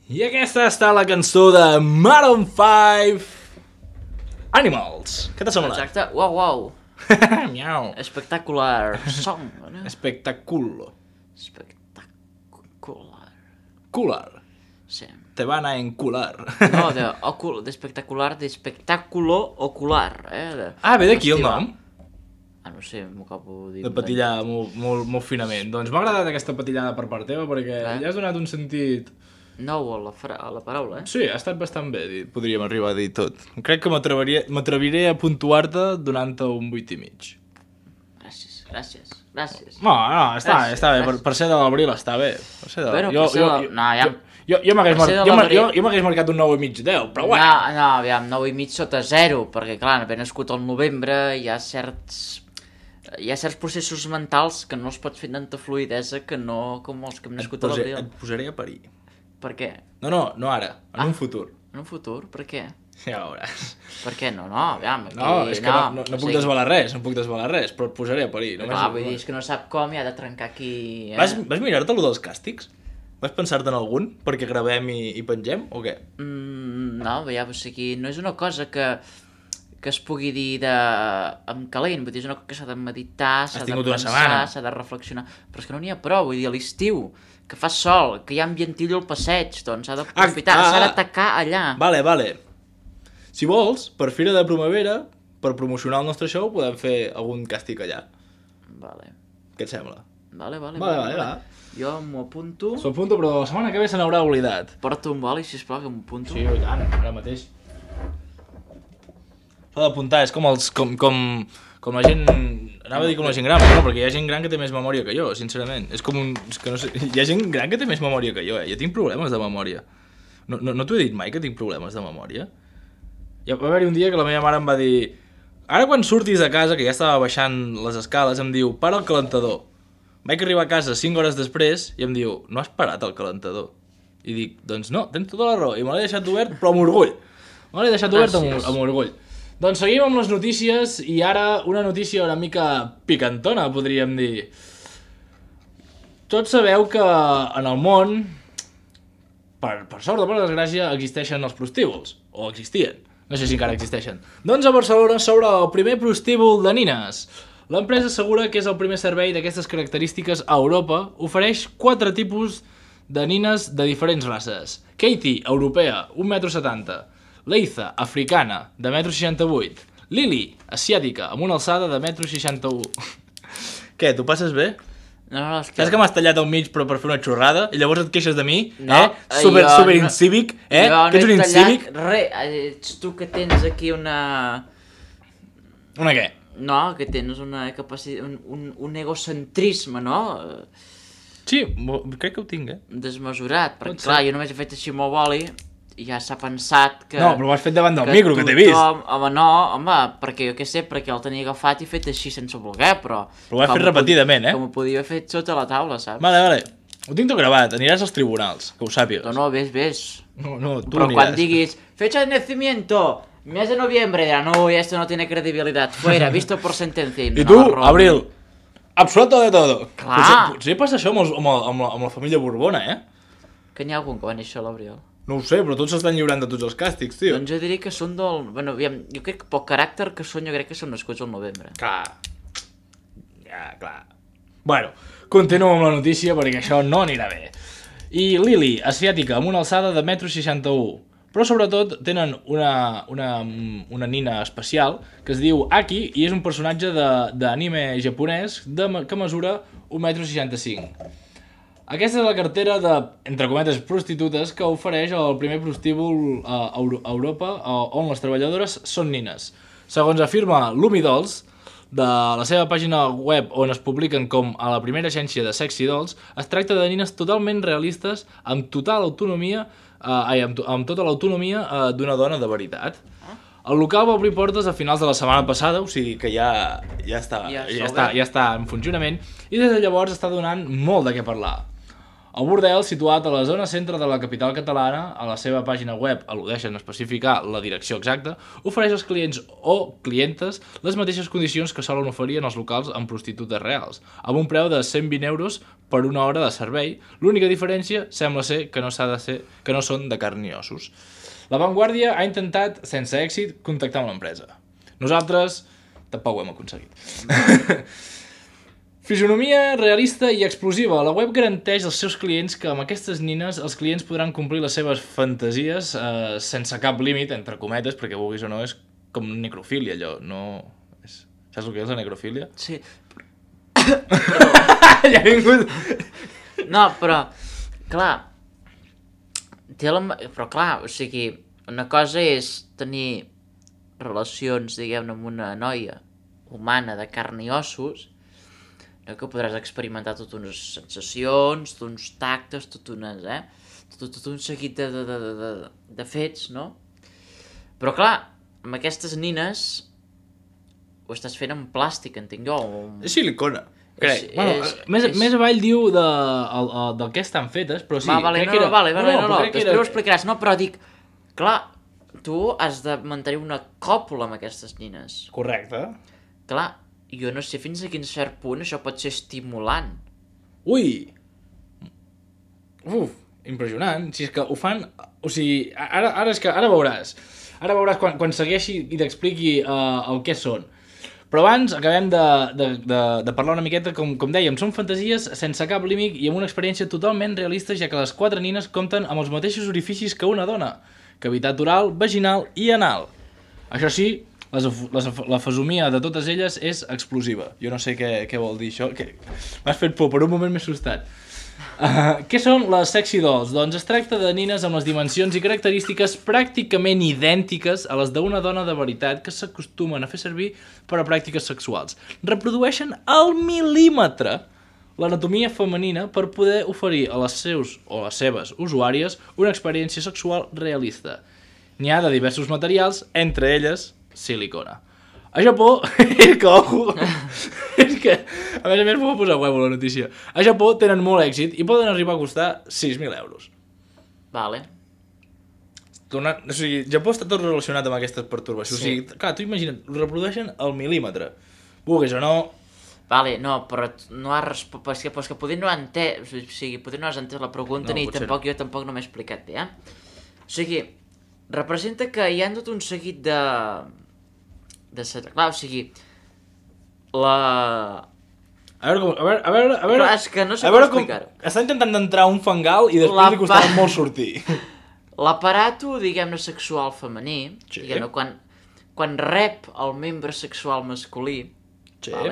I aquesta està la cançó de Maroon five, Animals. Què t'ha semblat? Exacte, uau, uau. Miau. Espectacular. Som, no? Espectaculo. Espectacular. Cular. Sí. Te van a encular. No, de, ocul, de espectacular, de espectáculo ocular. Eh? De, Ah, ve d'aquí el festival. nom? Ah, no sé, m'ho acabo de dir. De patillar molt, molt, molt finament. Doncs m'ha agradat aquesta patillada per part teva perquè Eh? li has donat un sentit... Nou a la, fra a la paraula, eh? Sí, ha estat bastant bé, dit- podríem arribar a dir tot. Crec que m'atreviria- m'atreviré a puntuar-te donant-te un vuit i mig. Gràcies, gràcies, gràcies. No, no, està, Gràcies, està bé, per, gràcies. per ser de l'abril està bé. Per ser de... Bueno, jo, per ser jo, de- jo, no, ja- jo, jo, jo m'hagués per mar... ser de jo, m'ha- l'abril- jo, jo m'hagués marcat un nou i mig deu, però bueno. No, no, aviam, nou i mig sota zero, perquè clar, haver nascut al novembre hi ha certs... Hi ha certs processos mentals que no els pots fer amb tanta fluidesa que no com els que hem et, nascut a posé, l'abril. et posaré a parir. Per què? No, no, no ara, en Ah. un futur. En un futur? Per què? Ja veuràs. Per què no? No, aviam, aquí... No, és que no, no, no o puc sigui, desvelar res, no puc desvelar res, però et posaré a parir. Només... Clar, vull dir, és que no sap com i ha de trencar aquí... Eh? Vas, vas mirar-te allò dels càstigs? Vas pensar-te en algun perquè gravem i, i pengem, o què? Mm, no, ja, o sigui, no és una cosa que, que es pugui dir de... amb calent, vull dir, és una cosa que s'ha de meditar, s'ha de tingut una pensar, setmana. s'ha de reflexionar, però és que no n'hi ha prou, vull dir, a l'estiu, que fa sol, que hi ha ambientillo al passeig, doncs s'ha d'aprofitar, Ah, ah, s'ha d'atacar allà. Vale, vale. Si vols, per Fira de Primavera, per promocionar el nostre show, podem fer algun càstig allà. Vale, Què et sembla? vale, vale. Vale, vale, va. Jo m'ho apunto, S'ho apunto, però la setmana que ve se n'haurà oblidat. porta un boli, sisplau, que m'ho apunto. Sí, i tant, ara mateix. S'ha d'apuntar, és com els... com, com, com la gent... Anava a dir com la gent gran, però no, perquè hi ha gent gran que té més memòria que jo, sincerament. És com un... És que no sé... Hi ha gent gran que té més memòria que jo, eh? Jo tinc problemes de memòria. No, no, no t'ho he dit mai, que tinc problemes de memòria? Ja va haver-hi un dia que la meva mare em va dir... Ara quan surtis de casa, que ja estava baixant les escales, em diu, para el calentador. Vaig arribar a casa cinc hores després i em diu, no has parat el calentador? I dic, doncs no, tens tota la raó. I me l'he deixat obert, però amb orgull. Me l'he deixat obert amb, Gràcies. amb orgull. Doncs seguim amb les notícies i ara una notícia una mica picantona, podríem dir. Tots sabeu que en el món, per, per sort o per desgràcia, existeixen els prostíbuls. O existien. No sé si encara existeixen. Doncs a Barcelona s'obre el primer prostíbul de nines. L'empresa assegura que és el primer servei d'aquestes característiques a Europa. Ofereix quatre tipus de nines de diferents races. Katie, europea, un metro setanta. Leiza, africana, de un metro seixanta-vuit. Lily, asiàtica, amb una alçada de un metro seixanta-u. Què, t'ho passes bé? No, no, és que... Saps que m'has tallat al mig però per fer una xorrada i llavors et queixes de mi? No, eh? Super, jo super no- incívic, eh? Jo Que ets un no he incívic? tallat res, ets tu que tens aquí una... Una què? No, que tens una capacitat, un, un, un egocentrisme, no? Sí, mo- crec que ho tinc, eh? Desmesurat, perquè Pot ser. clar, jo només he fet així amb el boli i ja s'ha pensat que... No, però ho has fet davant del micro, que t'he vist. tothom- Home, no, home, perquè jo què sé, perquè el tenia agafat i fet així sense voler, però... Però ho has com fet ho repetidament, pod- eh? Com ho podia haver fet sota la taula, saps? Vale, vale. Ho tinc tot gravat, aniràs als tribunals, que ho sàpigues. No, no, ves, ves. No, no, tu Però aniràs. quan diguis, fecha de nacimiento, mes de noviembre, dirán, no, esto no tiene credibilidad, fuera, visto por sentencia. I No, tu, Romy. Abril, absuelto de todo. Clar. Potser, potser passa això amb, els, amb, la, amb, la, amb la família Borbona, eh? Que n'hi ha algun que va néixer a l'abril? No ho sé, però tots s'estan lliurant de tots els càstigs, tio. Doncs jo diria que són del... Bueno, aviam, jo crec que pel caràcter que són, jo crec que són nascuts al novembre. Clar. Ja, clar. Bueno, continuo amb la notícia perquè això no anirà bé. I Lily, asiàtica, amb una alçada de un metro seixanta-u. Però sobretot tenen una, una, una nina especial que es diu Aki i és un personatge de- d'anime japonès de, que mesura un metro seixanta-cinc. Aquesta és la cartera de, entre cometes, prostitutes que ofereix el primer prostíbul a Euro- a Europa on les treballadores són nines. Segons afirma Lumi Dolls, de la seva pàgina web on es publiquen com a la primera agència de Sexy Dolls, es tracta de nines totalment realistes amb total autonomia, eh, ai, amb, to- amb tota l'autonomia eh, d'una dona de veritat. El local va obrir portes a finals de la setmana passada, o sigui que ja, ja, està, Ja ja, està està, obert. ja està en funcionament, i des de llavors està donant molt de què parlar. El bordel, situat a la zona centre de la capital catalana, a la seva pàgina web al·ludeixen a especificar la direcció exacta, ofereix als clients o clientes les mateixes condicions que solen oferir en els locals amb prostitutes reals, amb un preu de cent vint euros per una hora de servei. L'única diferència sembla ser que no, s'ha de ser, que no són de carn i ossos. La Vanguardia ha intentat, sense èxit, contactar amb l'empresa. Nosaltres tampoc ho hem aconseguit. Fisonomia realista i explosiva. La web garanteix als seus clients que amb aquestes nines els clients podran complir les seves fantasies eh, sense cap límit, entre cometes, perquè vulguis o no, és com necrofília, allò. No... És... Saps el que és la necrofília? Sí. Ja ha vingut... No, però, clar, té la... però clar, o sigui, una cosa és tenir relacions, diguem-ne, amb una noia humana de carn i ossos, no, que podràs experimentar totes unes sensacions, tots uns tactes, tot, unes, eh? tot, tot un seguit de, de, de, de, de fets, no? Però clar, amb aquestes nines ho estàs fent en plàstic, entenc jo. O... És silicona. Crec. És, Bueno, és, més, és... més avall diu de, el, el, del que estan fetes, però sí, Va, vale, crec no, que era... vale, vale, no, no, no, crec que després era... ho explicaràs. No, però dic, clar, tu has de mantenir una còpula amb aquestes nines. Correcte. Clar, jo no sé fins a quin cert punt això pot ser estimulant. Ui! Uf, impressionant. Si és que ho fan... O sigui, ara, ara, és que, ara veuràs. Ara veuràs quan, quan segueixi i t'expliqui uh, el què són. Però abans acabem de, de, de, de parlar una miqueta, com, com dèiem, són fantasies sense cap límit i amb una experiència totalment realista, ja que les quatre nines compten amb els mateixos orificis que una dona: cavitat oral, vaginal i anal. Això sí, les, les, la fesomia de totes elles és explosiva. Jo no sé què, què vol dir això. Que... M'has fet por, per un moment m'he assustat. Uh, què són les sexy dolls? Doncs es tracta de nines amb les dimensions i característiques pràcticament idèntiques a les d'una dona de veritat que s'acostumen a fer servir per a pràctiques sexuals. Reprodueixen al mil·límetre l'anatomia femenina per poder oferir a les seus o les seves usuàries una experiència sexual realista. N'hi ha de diversos materials, entre elles silicona. A Japó, és que, ojo, és que, a més a més m'ho va posar huevo la notícia. A Japó tenen molt èxit i poden arribar a costar sis mil euros. Vale. Tornant, o sigui, Japó està tot relacionat amb aquestes pertorbacions. Sí. O sigui, clar, tu imagina't, ho reprodueixen al mil·límetre. Vulguis o no... Vale, no, però no has respost... Però és que, però és que potser no ha entès... O sigui, potser no has entès la pregunta, No, ni potser tampoc no. jo tampoc no m'he explicat bé, eh? O sigui, representa que hi ha tot un seguit de... de ser... Clar, o sigui... La... A veure, com, a veure, a veure, a veure... Clar, és que no sé a com veure com explicar-ho. està intentant d'entrar a un fangal i després La li costava pa- molt sortir. L'aparato, diguem-ne, sexual femení, Sí. diguem-ne, quan, quan rep el membre sexual masculí, Sí. vale?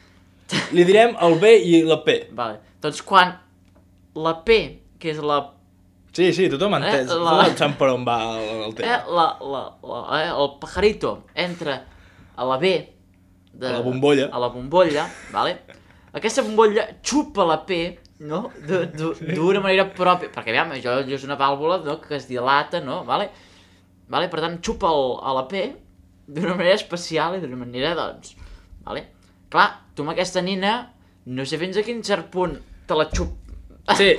Li direm el B i la P. Vale. Doncs quan la P, que és la Sí, sí, tothom ha entès. Eh, La... la- Tothom sap per on va el, el Eh, tema. la, la, la, eh, el pajarito entra a la B de, A la bombolla. a la bombolla, vale? Aquesta bombolla xupa la P, no? Du- du- d'una manera pròpia, perquè aviam, això és una vàlvula, no? Que es dilata, no? Vale? Vale? Per tant, xupa el, a la P d'una manera especial i d'una manera, doncs... Vale? Clar, tu amb aquesta nina, no sé fins a quin cert punt te la xup... Sí.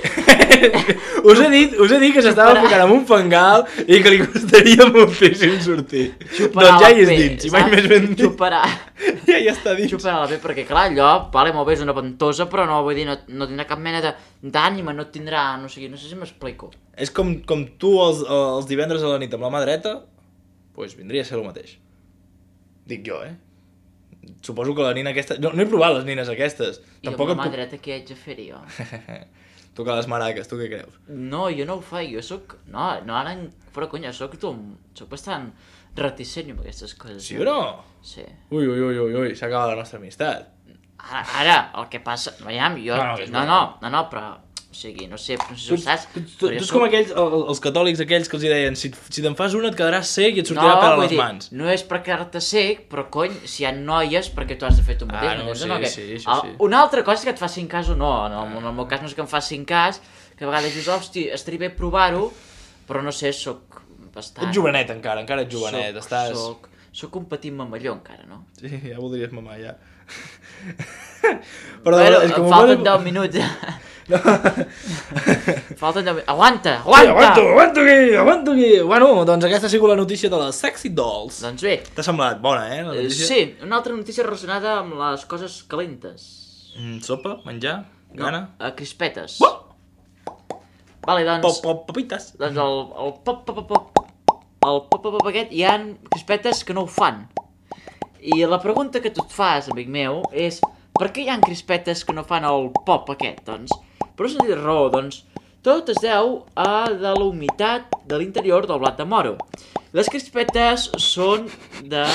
us, he dit, us he dit que s'estava Xuparà. ficant amb un fangal i que li costaria moltíssim sortir. Xuparà Doncs ja la hi és P, dins, i mai saps? més ben dit. Xuparà. Ja hi està dins. Xuparà la B, perquè clar, allò, vale, molt bé, és una ventosa, però no, vull dir, no, no tindrà cap mena de- d'ànima, no tindrà, no sé, no sé si m'explico. És com, com tu els, els divendres a la nit amb la mà dreta, doncs vindria a ser el mateix. Dic jo, eh? Suposo que la nina aquesta... No, no he provat les nines aquestes. I Tampoc amb la mà et puc... dreta què haig de fer jo? Tocar les maraques, tu què creus? No, jo no ho faig, jo sóc... No, no, ara, fora conya, sóc tu, sóc bastant reticent amb aquestes coses. Sí o no? Sí. Ui, ui, ui, ui, ui, s'ha acabat la nostra amistat. Ara, ara, el que passa... Veiem, jo... No, no, és No, broma. no, no, no, però... O sigui, no sé, no sé si ho saps, Tu, tu, tu, però tu jo ets sóc- com aquells, el- els catòlics aquells que els hi deien si, si te'n fas una et quedaràs cec i et sortirà no, pèl a vull les dir, mans. no és per quedar-te sec, però cony, si hi ha noies, perquè tu has de fer tu mateix. Ah, no, m'entens sí, o que... sí, això sí. Ah, una altra cosa és que et facin cas o no, en el, en el meu cas no és que em facin cas, que a vegades dius, hosti, estaria bé provar-ho, però no sé, sóc bastant... Ets jovenet encara, encara ets jovenet, soc, estàs... Soc, soc un petit mamalló encara, no? Sí, ja voldries mamar, ja. Però Bueno, és que em m'ho falten posa- deu minuts. Falten deu... Aguanta, Sí, aguanta! aguanto, aguanto aquí, aguanto aquí. Bueno, doncs aquesta ha sigut la notícia de les Sexy Dolls. Doncs bé, T'ha semblat bona, eh, la eh, notícia? sí, una altra notícia relacionada amb les coses calentes. Mm, sopa, menjar, gana. No, uh, crispetes. Oh! Vale, doncs... Pop, pop, papites. Doncs el, el pop, pop, pop, pop, el pop, pop, pop aquest, hi ha crispetes que no ho fan. I la pregunta que tu et fas, amic meu, és per què hi ha crispetes que no fan el pop aquest? Doncs, per una senzilla raó, doncs, tot es deu a de la humitat de l'interior del blat de moro. Les crispetes són de...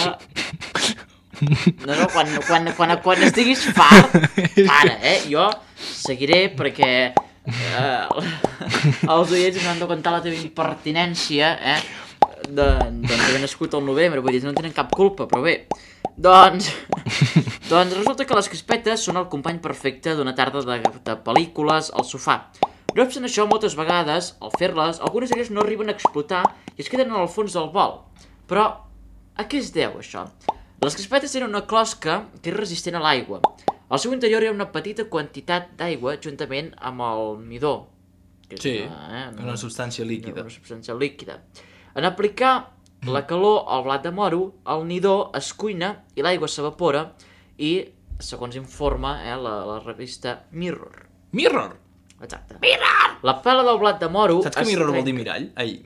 No, no, quan, quan, quan, quan estiguis fart, para, eh? Jo seguiré perquè... Uh, els oients ens han de contar la teva impertinència, eh? De, doncs haver nascut al novembre, vull dir, no tenen cap culpa, però bé. Doncs, doncs resulta que les crispetes són el company perfecte d'una tarda de, de pel·lícules al sofà. No obstant això, moltes vegades, al fer-les, algunes d'elles no arriben a explotar i es queden al fons del bol. Però, a què es deu això? Les crispetes tenen una closca que és resistent a l'aigua. Al seu interior hi ha una petita quantitat d'aigua juntament amb el midó. Que és Sí, una, eh, una substància líquida. Una substància líquida. En aplicar la calor al blat de moro, el nidó es cuina i l'aigua s'evapora i, segons informa eh, la, la revista Mirror. Mirror! Exacte. Mirror! La pela del blat de moro... Saps que es mirror vol trenca- dir mirall? Ai,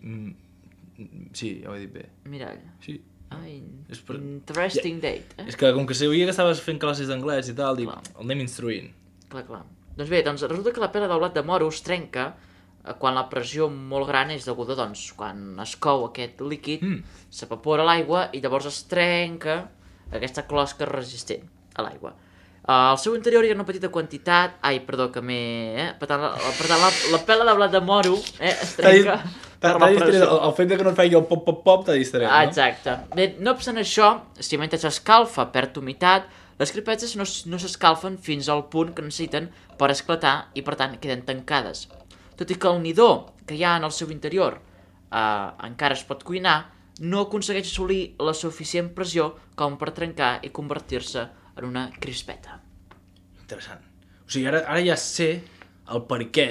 mm, sí, ja ho he dit bé. Mirall. Sí. Ai, És per- interesting date, eh? És que com que sabia que estaves fent classes d'anglès i tal, dic, Clar. el anem instruint. Clar, clar. Doncs bé, doncs resulta que la pela del blat de moro es trenca eh, quan la pressió molt gran és deguda, doncs, quan es cou aquest líquid, Mm. s'evapora l'aigua i llavors es trenca aquesta closca resistent a l'aigua. Uh, al seu interior hi ha una petita quantitat... Ai, perdó, que m'he... Eh? Per tant, la, per tant la, la pela de blat de moro eh, es trenca per la distret, pressió. el, el fet de que no et faci el pop-pop-pop t'ha distret, Ah, no? exacte. Bé, no obstant això, si mentre s'escalfa perd humitat, les crispetes no, s- no s'escalfen fins al punt que necessiten per esclatar i per tant queden tancades. Tot i que el nidó que hi ha en el seu interior eh, encara es pot cuinar, no aconsegueix assolir la suficient pressió com per trencar i convertir-se en una crispeta. Interessant. O sigui, ara, ara ja sé el per què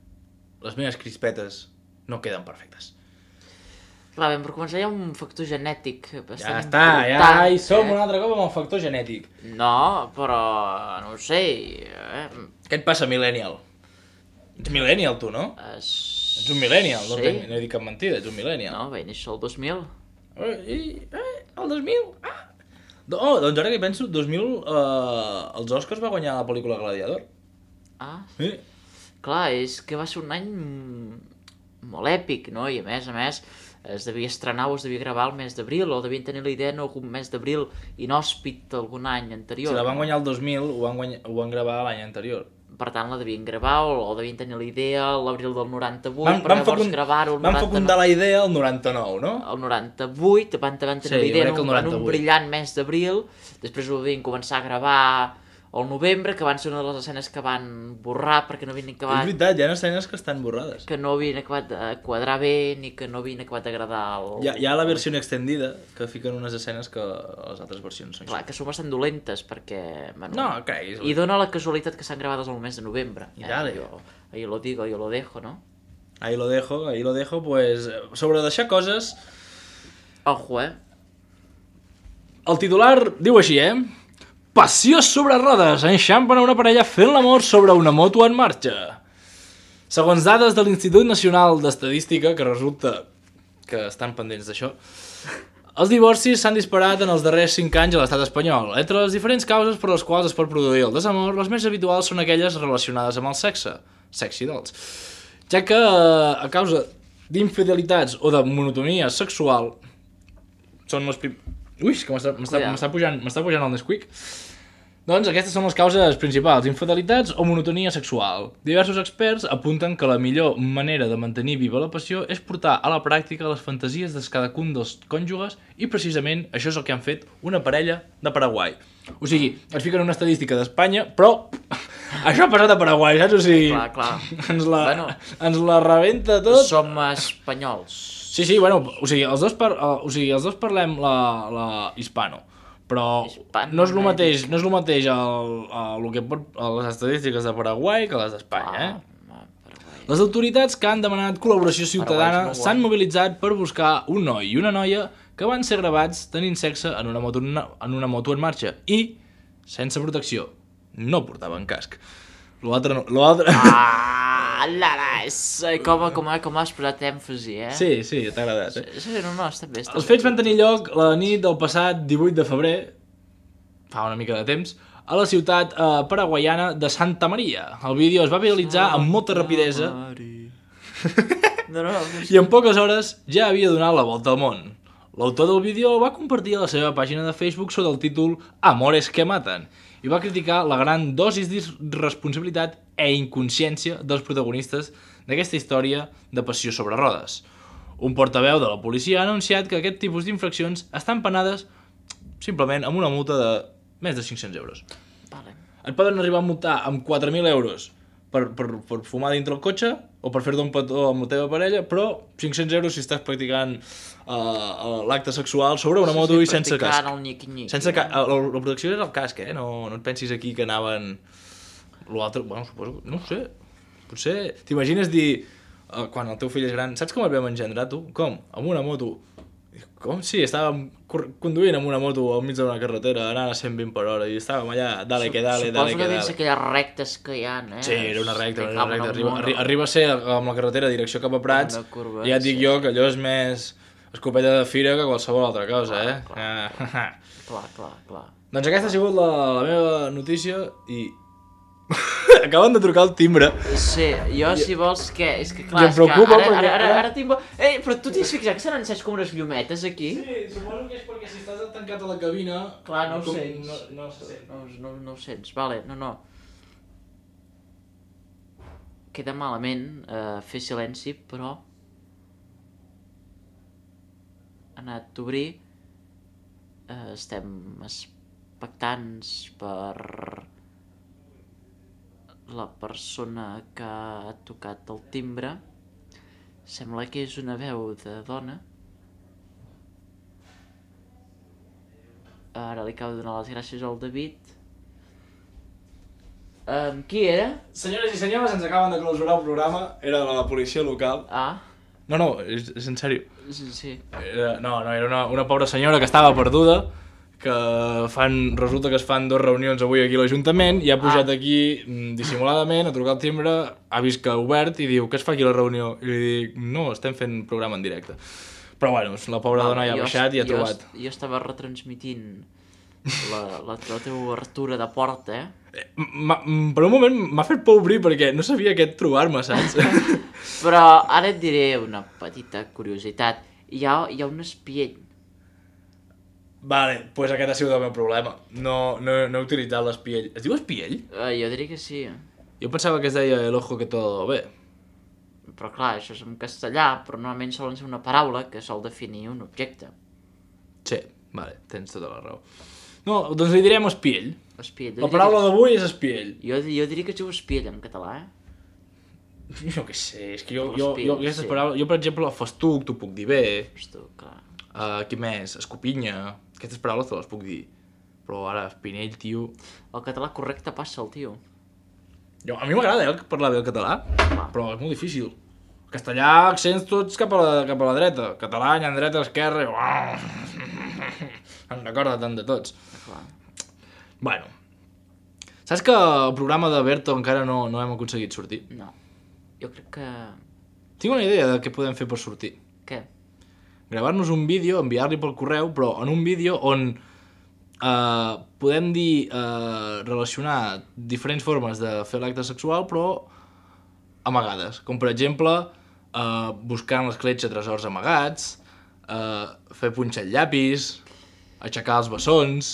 les meves crispetes no queden perfectes. Clar, bé, per començar hi ha un factor genètic bastant Ja està, ja important, hi som eh? un altre cop amb el factor genètic. No, però no ho sé. Eh? Què et passa, millennial? Ets millennial, tu, no? Es... Ets un millennial, no, Sí. sí. no he dit cap mentida, ets un millennial. No, vaig néixer el dos mil. Eh, i, eh, el dos mil, ah! Oh, doncs ara que hi penso, dos mil, eh, els Oscars va guanyar la pel·lícula Gladiador. Ah, Sí. clar, és que va ser un any mm, molt èpic, no? I a més, a més, es devia estrenar o es devia gravar el mes d'abril, o devien tenir la idea en algun mes d'abril inhòspit algun any anterior. Si la van no? guanyar el dos mil, ho van, guanyar, ho van gravar l'any anterior. Per tant, la devien gravar o, o devien tenir la idea a l'abril del noranta-vuit, Van, per van, llavors fecund, gravar-ho el van noranta-nou. fecundar la idea el noranta-nou, no? El noranta-vuit van, van tenir Sí, la jo idea crec en que el un, en un noranta-vuit. brillant mes d'abril, després ho devien començar a gravar al novembre, que van ser una de les escenes que van borrar perquè no havien És acabat, veritat, hi ha escenes que estan borrades. que no havien acabat de quadrar bé ni que no havien acabat d'agradar al... Hi ha, hi ha la versió extendida, que fiquen unes escenes que les altres versions són Clar, així. que són bastant dolentes perquè... Bueno, No, creguis. I dona la casualitat que s'han gravat al mes de novembre. I dale. Jo, ahí lo digo, yo lo dejo, ¿no? Ahí lo dejo, ahí lo dejo, pues... Sobre deixar coses, Ojo, eh? el titular diu així, eh? Passió sobre rodes, enxampen a una parella fent l'amor sobre una moto en marxa. Segons dades de l'Institut Nacional d'Estadística, que resulta que estan pendents d'això, els divorcis s'han disparat en els darrers cinc anys a l'estat espanyol. Entre les diferents causes per les quals es pot produir el desamor, les més habituals són aquelles relacionades amb el sexe, sexy dolls, ja que eh, a causa d'infidelitats o de monotonia sexual són les prim... Ui, que m'està m'està- Cuidado. m'està pujant, m'està pujant el Nesquik. Doncs aquestes són les causes principals, infidelitats o monotonia sexual. Diversos experts apunten que la millor manera de mantenir viva la passió és portar a la pràctica les fantasies de cadascun dels cònjuges i precisament això és el que han fet una parella de Paraguai. O sigui, ens fiquen una estadística d'Espanya, però això ha passat a Paraguai, saps? O sigui, Clar, clar. ens la, Bueno. ens la rebenta tot. Som espanyols. Sí, sí, bueno, o sigui, els dos, par, uh, o sigui, els dos parlem la, la hispano, Però Hispano- no és el mateix, no és el mateix el, el, el que pot, les estadístiques de Paraguai que les d'Espanya, eh? Ah, Paraguai. Les autoritats que han demanat col·laboració ciutadana Paraguai és molt s'han guai. mobilitzat per buscar un noi i una noia que van ser gravats tenint sexe en una moto en, una moto en marxa i sense protecció. No portaven casc. L'altre no... L'altre... Ah, la, la, és, com, com, com has posat èmfasi, eh? Sí, sí, t'ha agradat, eh? Sí, no, no, està bé, està Els bé. fets van tenir lloc la nit del passat divuit de febrer, fa una mica de temps, a la ciutat eh, paraguaiana de Santa Maria. El vídeo es va viralitzar amb molta rapidesa No, no, no. i en poques hores ja havia donat la volta al món. L'autor del vídeo el va compartir a la seva pàgina de Facebook sota el títol Amores que maten i va criticar la gran dosis d'irresponsabilitat e inconsciència dels protagonistes d'aquesta història de passió sobre rodes. Un portaveu de la policia ha anunciat que aquest tipus d'infraccions estan penades simplement amb una multa de més de cinc-cents euros. Vale. Et poden arribar a multar amb quatre mil euros per, per, per fumar dintre el cotxe o per fer-te un petó amb la teva parella, però cinc-cents euros si estàs practicant uh, l'acte sexual sobre una moto Sí, i sense practicant casc. el nyiqui-nyiqui, Sense ca... eh? la, la protecció era el casc, eh? No, no et pensis aquí que anaven... L'altre, bueno, suposo... No ho sé. Potser... T'imagines dir... Uh, quan el teu fill és gran... Saps com el vam engendrar, tu? Com? Amb una moto. Com? Sí, estàvem conduint amb una moto al mig d'una carretera, anant a cent vint per hora, i estàvem allà, dale que dale, dale Suposo que que dins dale. aquelles rectes que hi ha, eh? Sí, era una recta, era Ficar una recta. amb Arriba, una- arri arriba a ser amb la carretera direcció cap a Prats, Una curva, i ja et dic sí. jo que allò és més escopeta de fira que qualsevol altra cosa, eh? Clar, Ah, Clar, clar, clar. doncs aquesta ha sigut la, la meva notícia i... Acaben de trucar el timbre. Sí, jo si vols que... És que I clar, em és que preocupa ara, perquè ara, ara, ara- ara tinc... Eh, però tu t'has fixat que s'han encès com unes llumetes aquí? Sí, suposo que és perquè si estàs tancat a la cabina... Clar, no ho com- sents. No, no se sent. No, no, no ho sents, vale, no, no. Queda malament eh, fer silenci, però... Ha anat d'obrir. Eh, estem expectants per... la persona que ha tocat el timbre. Sembla que és una veu de dona. Ara li acabo de donar les gràcies al David. Um, qui era? Senyores i senyors, ens acaben de clausurar el programa. Era de la policia local. Ah, No, no, és, és en sèrio. sí, sí. Era, no, no, era una, una pobra senyora que estava perduda, que fan, resulta que es fan dues reunions avui aquí a l'Ajuntament, i ha pujat Ah. aquí mm, dissimuladament, a trucar el timbre, ha vist que ha obert i diu, què es fa aquí a la reunió? I li dic, no, estem fent programa en directe. Però bueno, la pobra dona ja ha Jo- baixat i ha jo- trobat. Jo estava retransmitint la, la, la teva obertura de porta, eh? M- m- Per un moment m'ha fet por obrir perquè no sabia què trobar-me, saps? Però ara et diré una petita curiositat. Hi ha, hi ha un espiell. Vale, doncs pues aquest ha sigut el meu problema. No, no, no he utilitzat l'espiell. Es diu espiell? Uh, jo diria que sí. Jo pensava que es deia el ojo que todo ve. Però clar, això és en castellà, però normalment solen ser una paraula que sol definir un objecte. Sí, vale, tens tota la raó. No, doncs li direm espiell. Espiell. La paraula d'avui és espiell. Jo, jo diria que es diu espiell en català, eh? Jo què sé, és que jo, L'espiell, jo, jo aquestes sí. paraules... Jo, per exemple, festuc t'ho puc dir bé. Hosto, clar. Uh, què més? Escopinya. Aquestes paraules te les puc dir. Però ara, espinell, tio... El català correcte passa el tio. Jo, a mi m'agrada, eh, parlar bé el català, Clar. però és molt difícil. El castellà, accents tots cap a la, cap a la dreta. Català, nya dreta, esquerra... i- Em recorda tant de tots. Clar. Bueno. Saps que el programa de Berto encara no, no hem aconseguit sortir? No. Jo crec que... Tinc una idea de què podem fer per sortir. Què? Gravar-nos un vídeo, enviar-li pel correu, però en un vídeo on eh, podem dir, eh, relacionar diferents formes de fer l'acte sexual, però amagades. Com per exemple, eh, buscant l'escletxa tresors amagats, eh, fer punxar llapis, aixecar els bessons,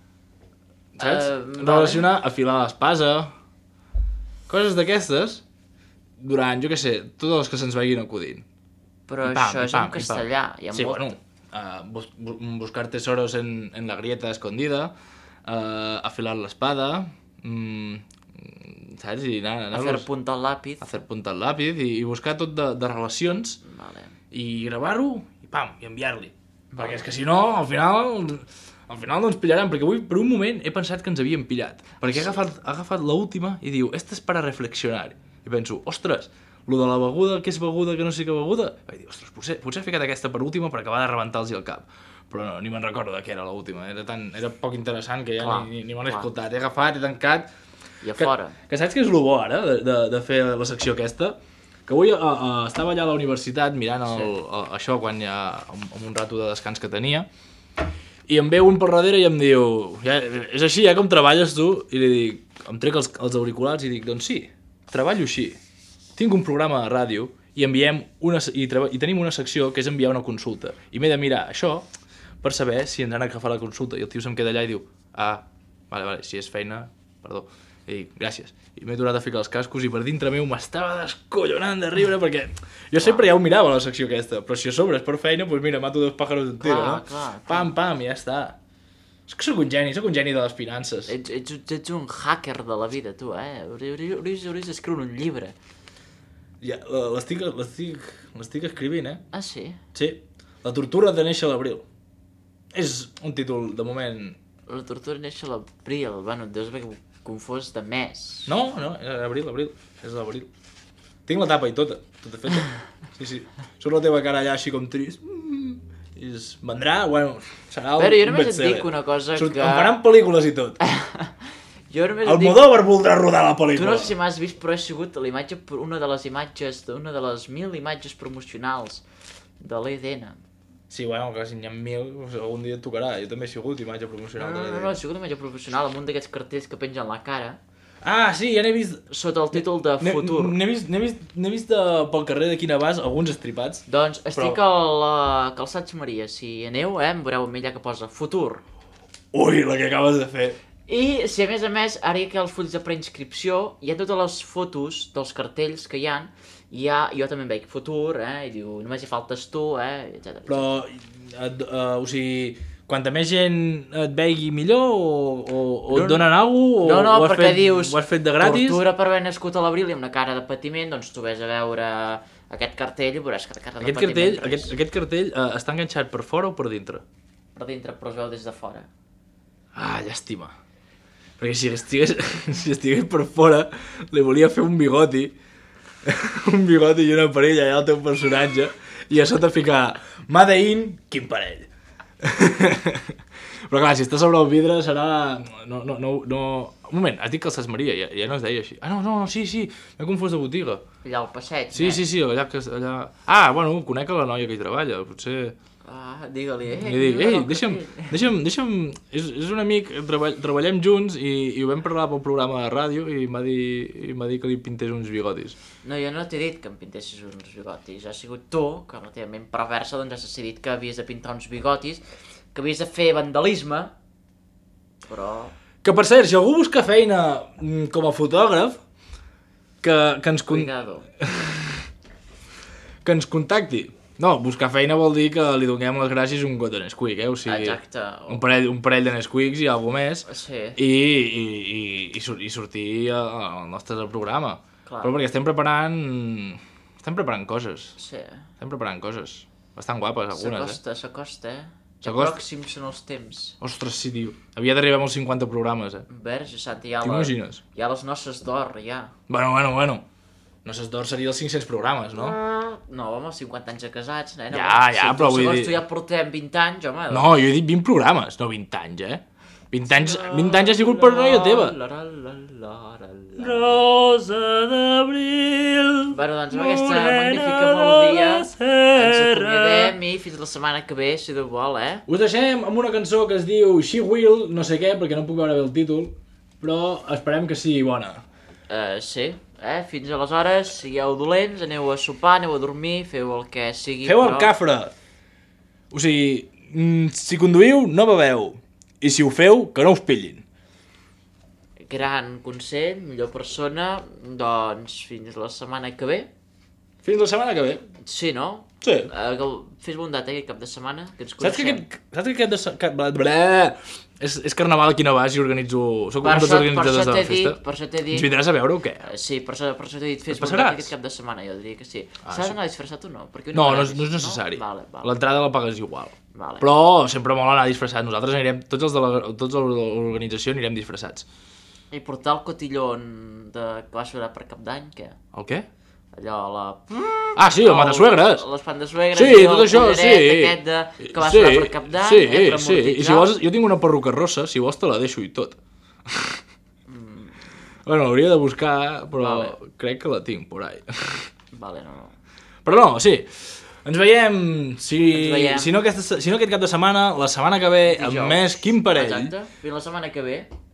saps? Eh, vale. Relacionar, afilar l'espasa, coses d'aquestes, durant, jo què sé, totes les que se'ns vagin acudint. Però Y pam, això y és pam, en y pam. castellà. Hi ha Sí, molt... bueno, uh, bus bu buscar tesoros en, en la grieta escondida, uh, afilar la espada, mm, saps? I anar, anar Hacer punta al lápiz. hacer punta al lápiz i, i buscar tot de, de relacions Vale. i gravar-ho i pam, i enviar-li. Perquè és que si no, al final al final no ens pillaran, perquè avui per un moment he pensat que ens havien pillat. Perquè he agafat, he agafat l'última i diu, esta és para reflexionar. I penso, ostres, lo de la beguda, que és beguda, que no sé què beguda... I dic, ostres, potser, potser he ficat aquesta per última per acabar de rebentar-los el cap. Però no, ni me'n recordo de què era l'última. Era, tan, era poc interessant que ja clar, ni, ni, ni m'han escoltat. He agafat, he tancat... I a fora. Que, que saps què és el bo ara de, de, de fer la secció aquesta? Que avui uh, uh, estava allà a la universitat mirant el, sí. uh, això quan hi ha amb, amb un rato de descans que tenia i em ve un per darrere i em diu ja, és així, ja com treballes tu? I li dic, em trec els, els auriculars i dic, doncs sí, treballo així. Tinc un programa de ràdio i enviem una, i, treba, i tenim una secció que és enviar una consulta. I m'he de mirar això per saber si ens han agafat la consulta. I el tio se'm queda allà i diu, ah, vale, vale, si és feina, perdó. I dic, gràcies. I m'he tornat a ficar els cascos i per dintre meu m'estava descollonant de riure perquè jo sempre ja ho mirava la secció aquesta, però si a sobre és per feina, doncs mira, mato dos pájaros d'un tiro, no? Clar, clar. Pam, pam, i ja està. És que sóc un geni, sóc un geni de les finances. Ets, ets, ets un hacker de la vida, tu, eh? Hauries, hauries, hauries d'escriure un llibre. Ja, l'estic l'estic escrivint, eh? Ah, sí? Sí. La tortura de néixer a l'abril. És un títol, de moment... La tortura neix a l'abril. Bueno, et deus haver confós de mes. No, no, és abril, abril. És l'abril. Tinc la tapa i tota, tota feta. Sí, sí. Surt la teva cara allà així com trist. Mm. I es vendrà, bueno, serà un Però jo només et bestseller. dic una cosa Surt, que... Em faran pel·lícules i tot. Jo només El et dic... Modóvar voldrà rodar la pel·lícula. Tu no sé si m'has vist, però he sigut la imatge, una de les imatges, una de les mil imatges promocionals de l'E D N. Sí, bueno, que si n'hi ha mil, algun dia et tocarà. Jo també he sigut imatge promocional No, de no, l'E D no, N. no, he sigut una imatge promocional amb un d'aquests cartells que pengen la cara, Ah, sí, ja n'he vist... sota el títol de N'he- Futur. N'he vist, n'he vist, n'he vist de, pel carrer de quina vas alguns estripats. Doncs estic Però- al uh, Calçats Maria, si aneu, eh, em veureu amb ella que posa Futur. Ui, la que acabes de fer. I si a més a més, ara hi ha els fulls de preinscripció, hi ha totes les fotos dels cartells que hi ha, i ha, jo també em veig Futur, eh, i diu, només hi faltes tu, eh, etcètera. Però, et, uh, o sigui, quanta més gent et vegi millor o, o, o No, et donen alguna cosa? No, no, o has perquè fet, dius, ho has fet de gratis? tortura per haver nascut a l'abril i amb una cara de patiment, doncs tu ves a veure aquest cartell i veuràs que la cara de Aquest patiment cartell, res. aquest, aquest cartell uh, està enganxat per fora o per dintre? Per dintre, però es veu des de fora. Ah, llàstima. Perquè si estigués, si estigués per fora, li volia fer un bigoti, un bigoti i una parella allà al teu personatge, i a sota ficar Made in, quin parell. Però clar, si està sobre el vidre serà... No, no, no, no... Un moment, has dit Calçats Maria, ja, ja no es deia així. Ah, no, no, sí, sí, m'he confós de botiga. Allà al passeig, Sí, eh? sí, sí, allà que... Allà... Ah, bueno, conec a la noia que hi treballa, potser... Ah, digue-li, eh? I dic, ei, el deixa'm, cartell. deixa'm, deixa'm... És, és un amic, treball, treballem junts i, i ho vam parlar pel programa de ràdio i m'ha dit, i m'ha dit que li pintés uns bigotis. No, jo no t'he dit que em pintessis uns bigotis. Ha sigut tu, que amb la teva ment perversa, doncs has decidit que havies de pintar uns bigotis, que havies de fer vandalisme, però... Que per cert, si algú busca feina mm, com a fotògraf, que, que, ens, con... Cuidado. que ens contacti. No, buscar feina vol dir que li donem les gràcies un got de Nesquik, eh? O sigui, Exacte. un parell, un parell de Nesquiks i alguna més. Sí. I, i, i, i, sur i sortir al nostre programa. Clar. Però perquè estem preparant... Estem preparant coses. Sí. Estem preparant coses. Bastant guapes, algunes, eh? S'acosta, s'acosta, eh? Ja S'acosta. pròxims són els temps. Ostres, sí, tio. Havia d'arribar amb els cinquanta programes, eh? Verge, Santi, hi ha, la, T'imagines? hi ha les noces d'or, ja. Bueno, bueno, bueno. No s'es d'or seria els cinc-cents programes, no? No, home, cinquanta anys de casats, nena. Ja, ja, si però vull segons dir- tu ja portem vint anys, home. No, jo he dit vint programes, no vint anys, eh? vint anys, vint anys ha sigut per noia teva. La, la, la, la, la, la. Rosa d'abril, Bueno, doncs amb aquesta magnífica melodia ens acomiadem i fins la setmana que ve, si Déu vol, eh? Us deixem amb una cançó que es diu She Will, no sé què, perquè no puc veure bé el títol, però esperem que sigui bona. Uh, sí, eh? Fins aleshores, sigueu dolents, aneu a sopar, aneu a dormir, feu el que sigui, Feu el però... cafre! O sigui, mm, si conduïu, no beveu. I si ho feu, que no us pillin. Gran consell, millor persona, doncs fins la setmana que ve. Fins la setmana que ve. Sí, no? Sí. Uh, Fes-me un data aquest cap de setmana, que ens Saps que coneixem. aquest... Saps que aquest... De... se- Que... Bla, bla, és, és carnaval aquí no vas i organitzo... Soc Per un dels això, per organitzadors això de la t'he festa. dit, per això t'he dit... Ens vindràs a veure o què? Uh, sí, per això, per això t'he dit, fes-me un passaràs? data aquest cap de setmana, jo diria que sí. Ah, S'ha sí. d'anar disfressat o no? Perquè No, no, m'agrada, és- no és necessari. Vale, vale. L'entrada la pagues igual. Vale. Però sempre mola anar disfressat. Nosaltres anirem... Tots els de la- tots els de l'organització anirem disfressats. I portar el cotillon de... que va sobrar per cap d'any, què? El què? Allò, la... Ah, sí, el matasuegres! Les pandasuegres, Sí, i tot el això, collaret sí. aquest de... que va Sí, sobrar per cap d'any, sí, eh, per sí. amortitzar. I si vols, jo tinc una perruca rossa, si vols te la deixo i tot. Mm. Bueno, l'hauria de buscar, però Vale. crec que la tinc por ahí. Vale, no, no. Però no, sí. Ens veiem, si, Ens veiem. si, no aquesta, se- si no aquest cap de setmana, la setmana que ve, Dijous. amb més Quim Parell. Exacte. Fins la setmana que ve.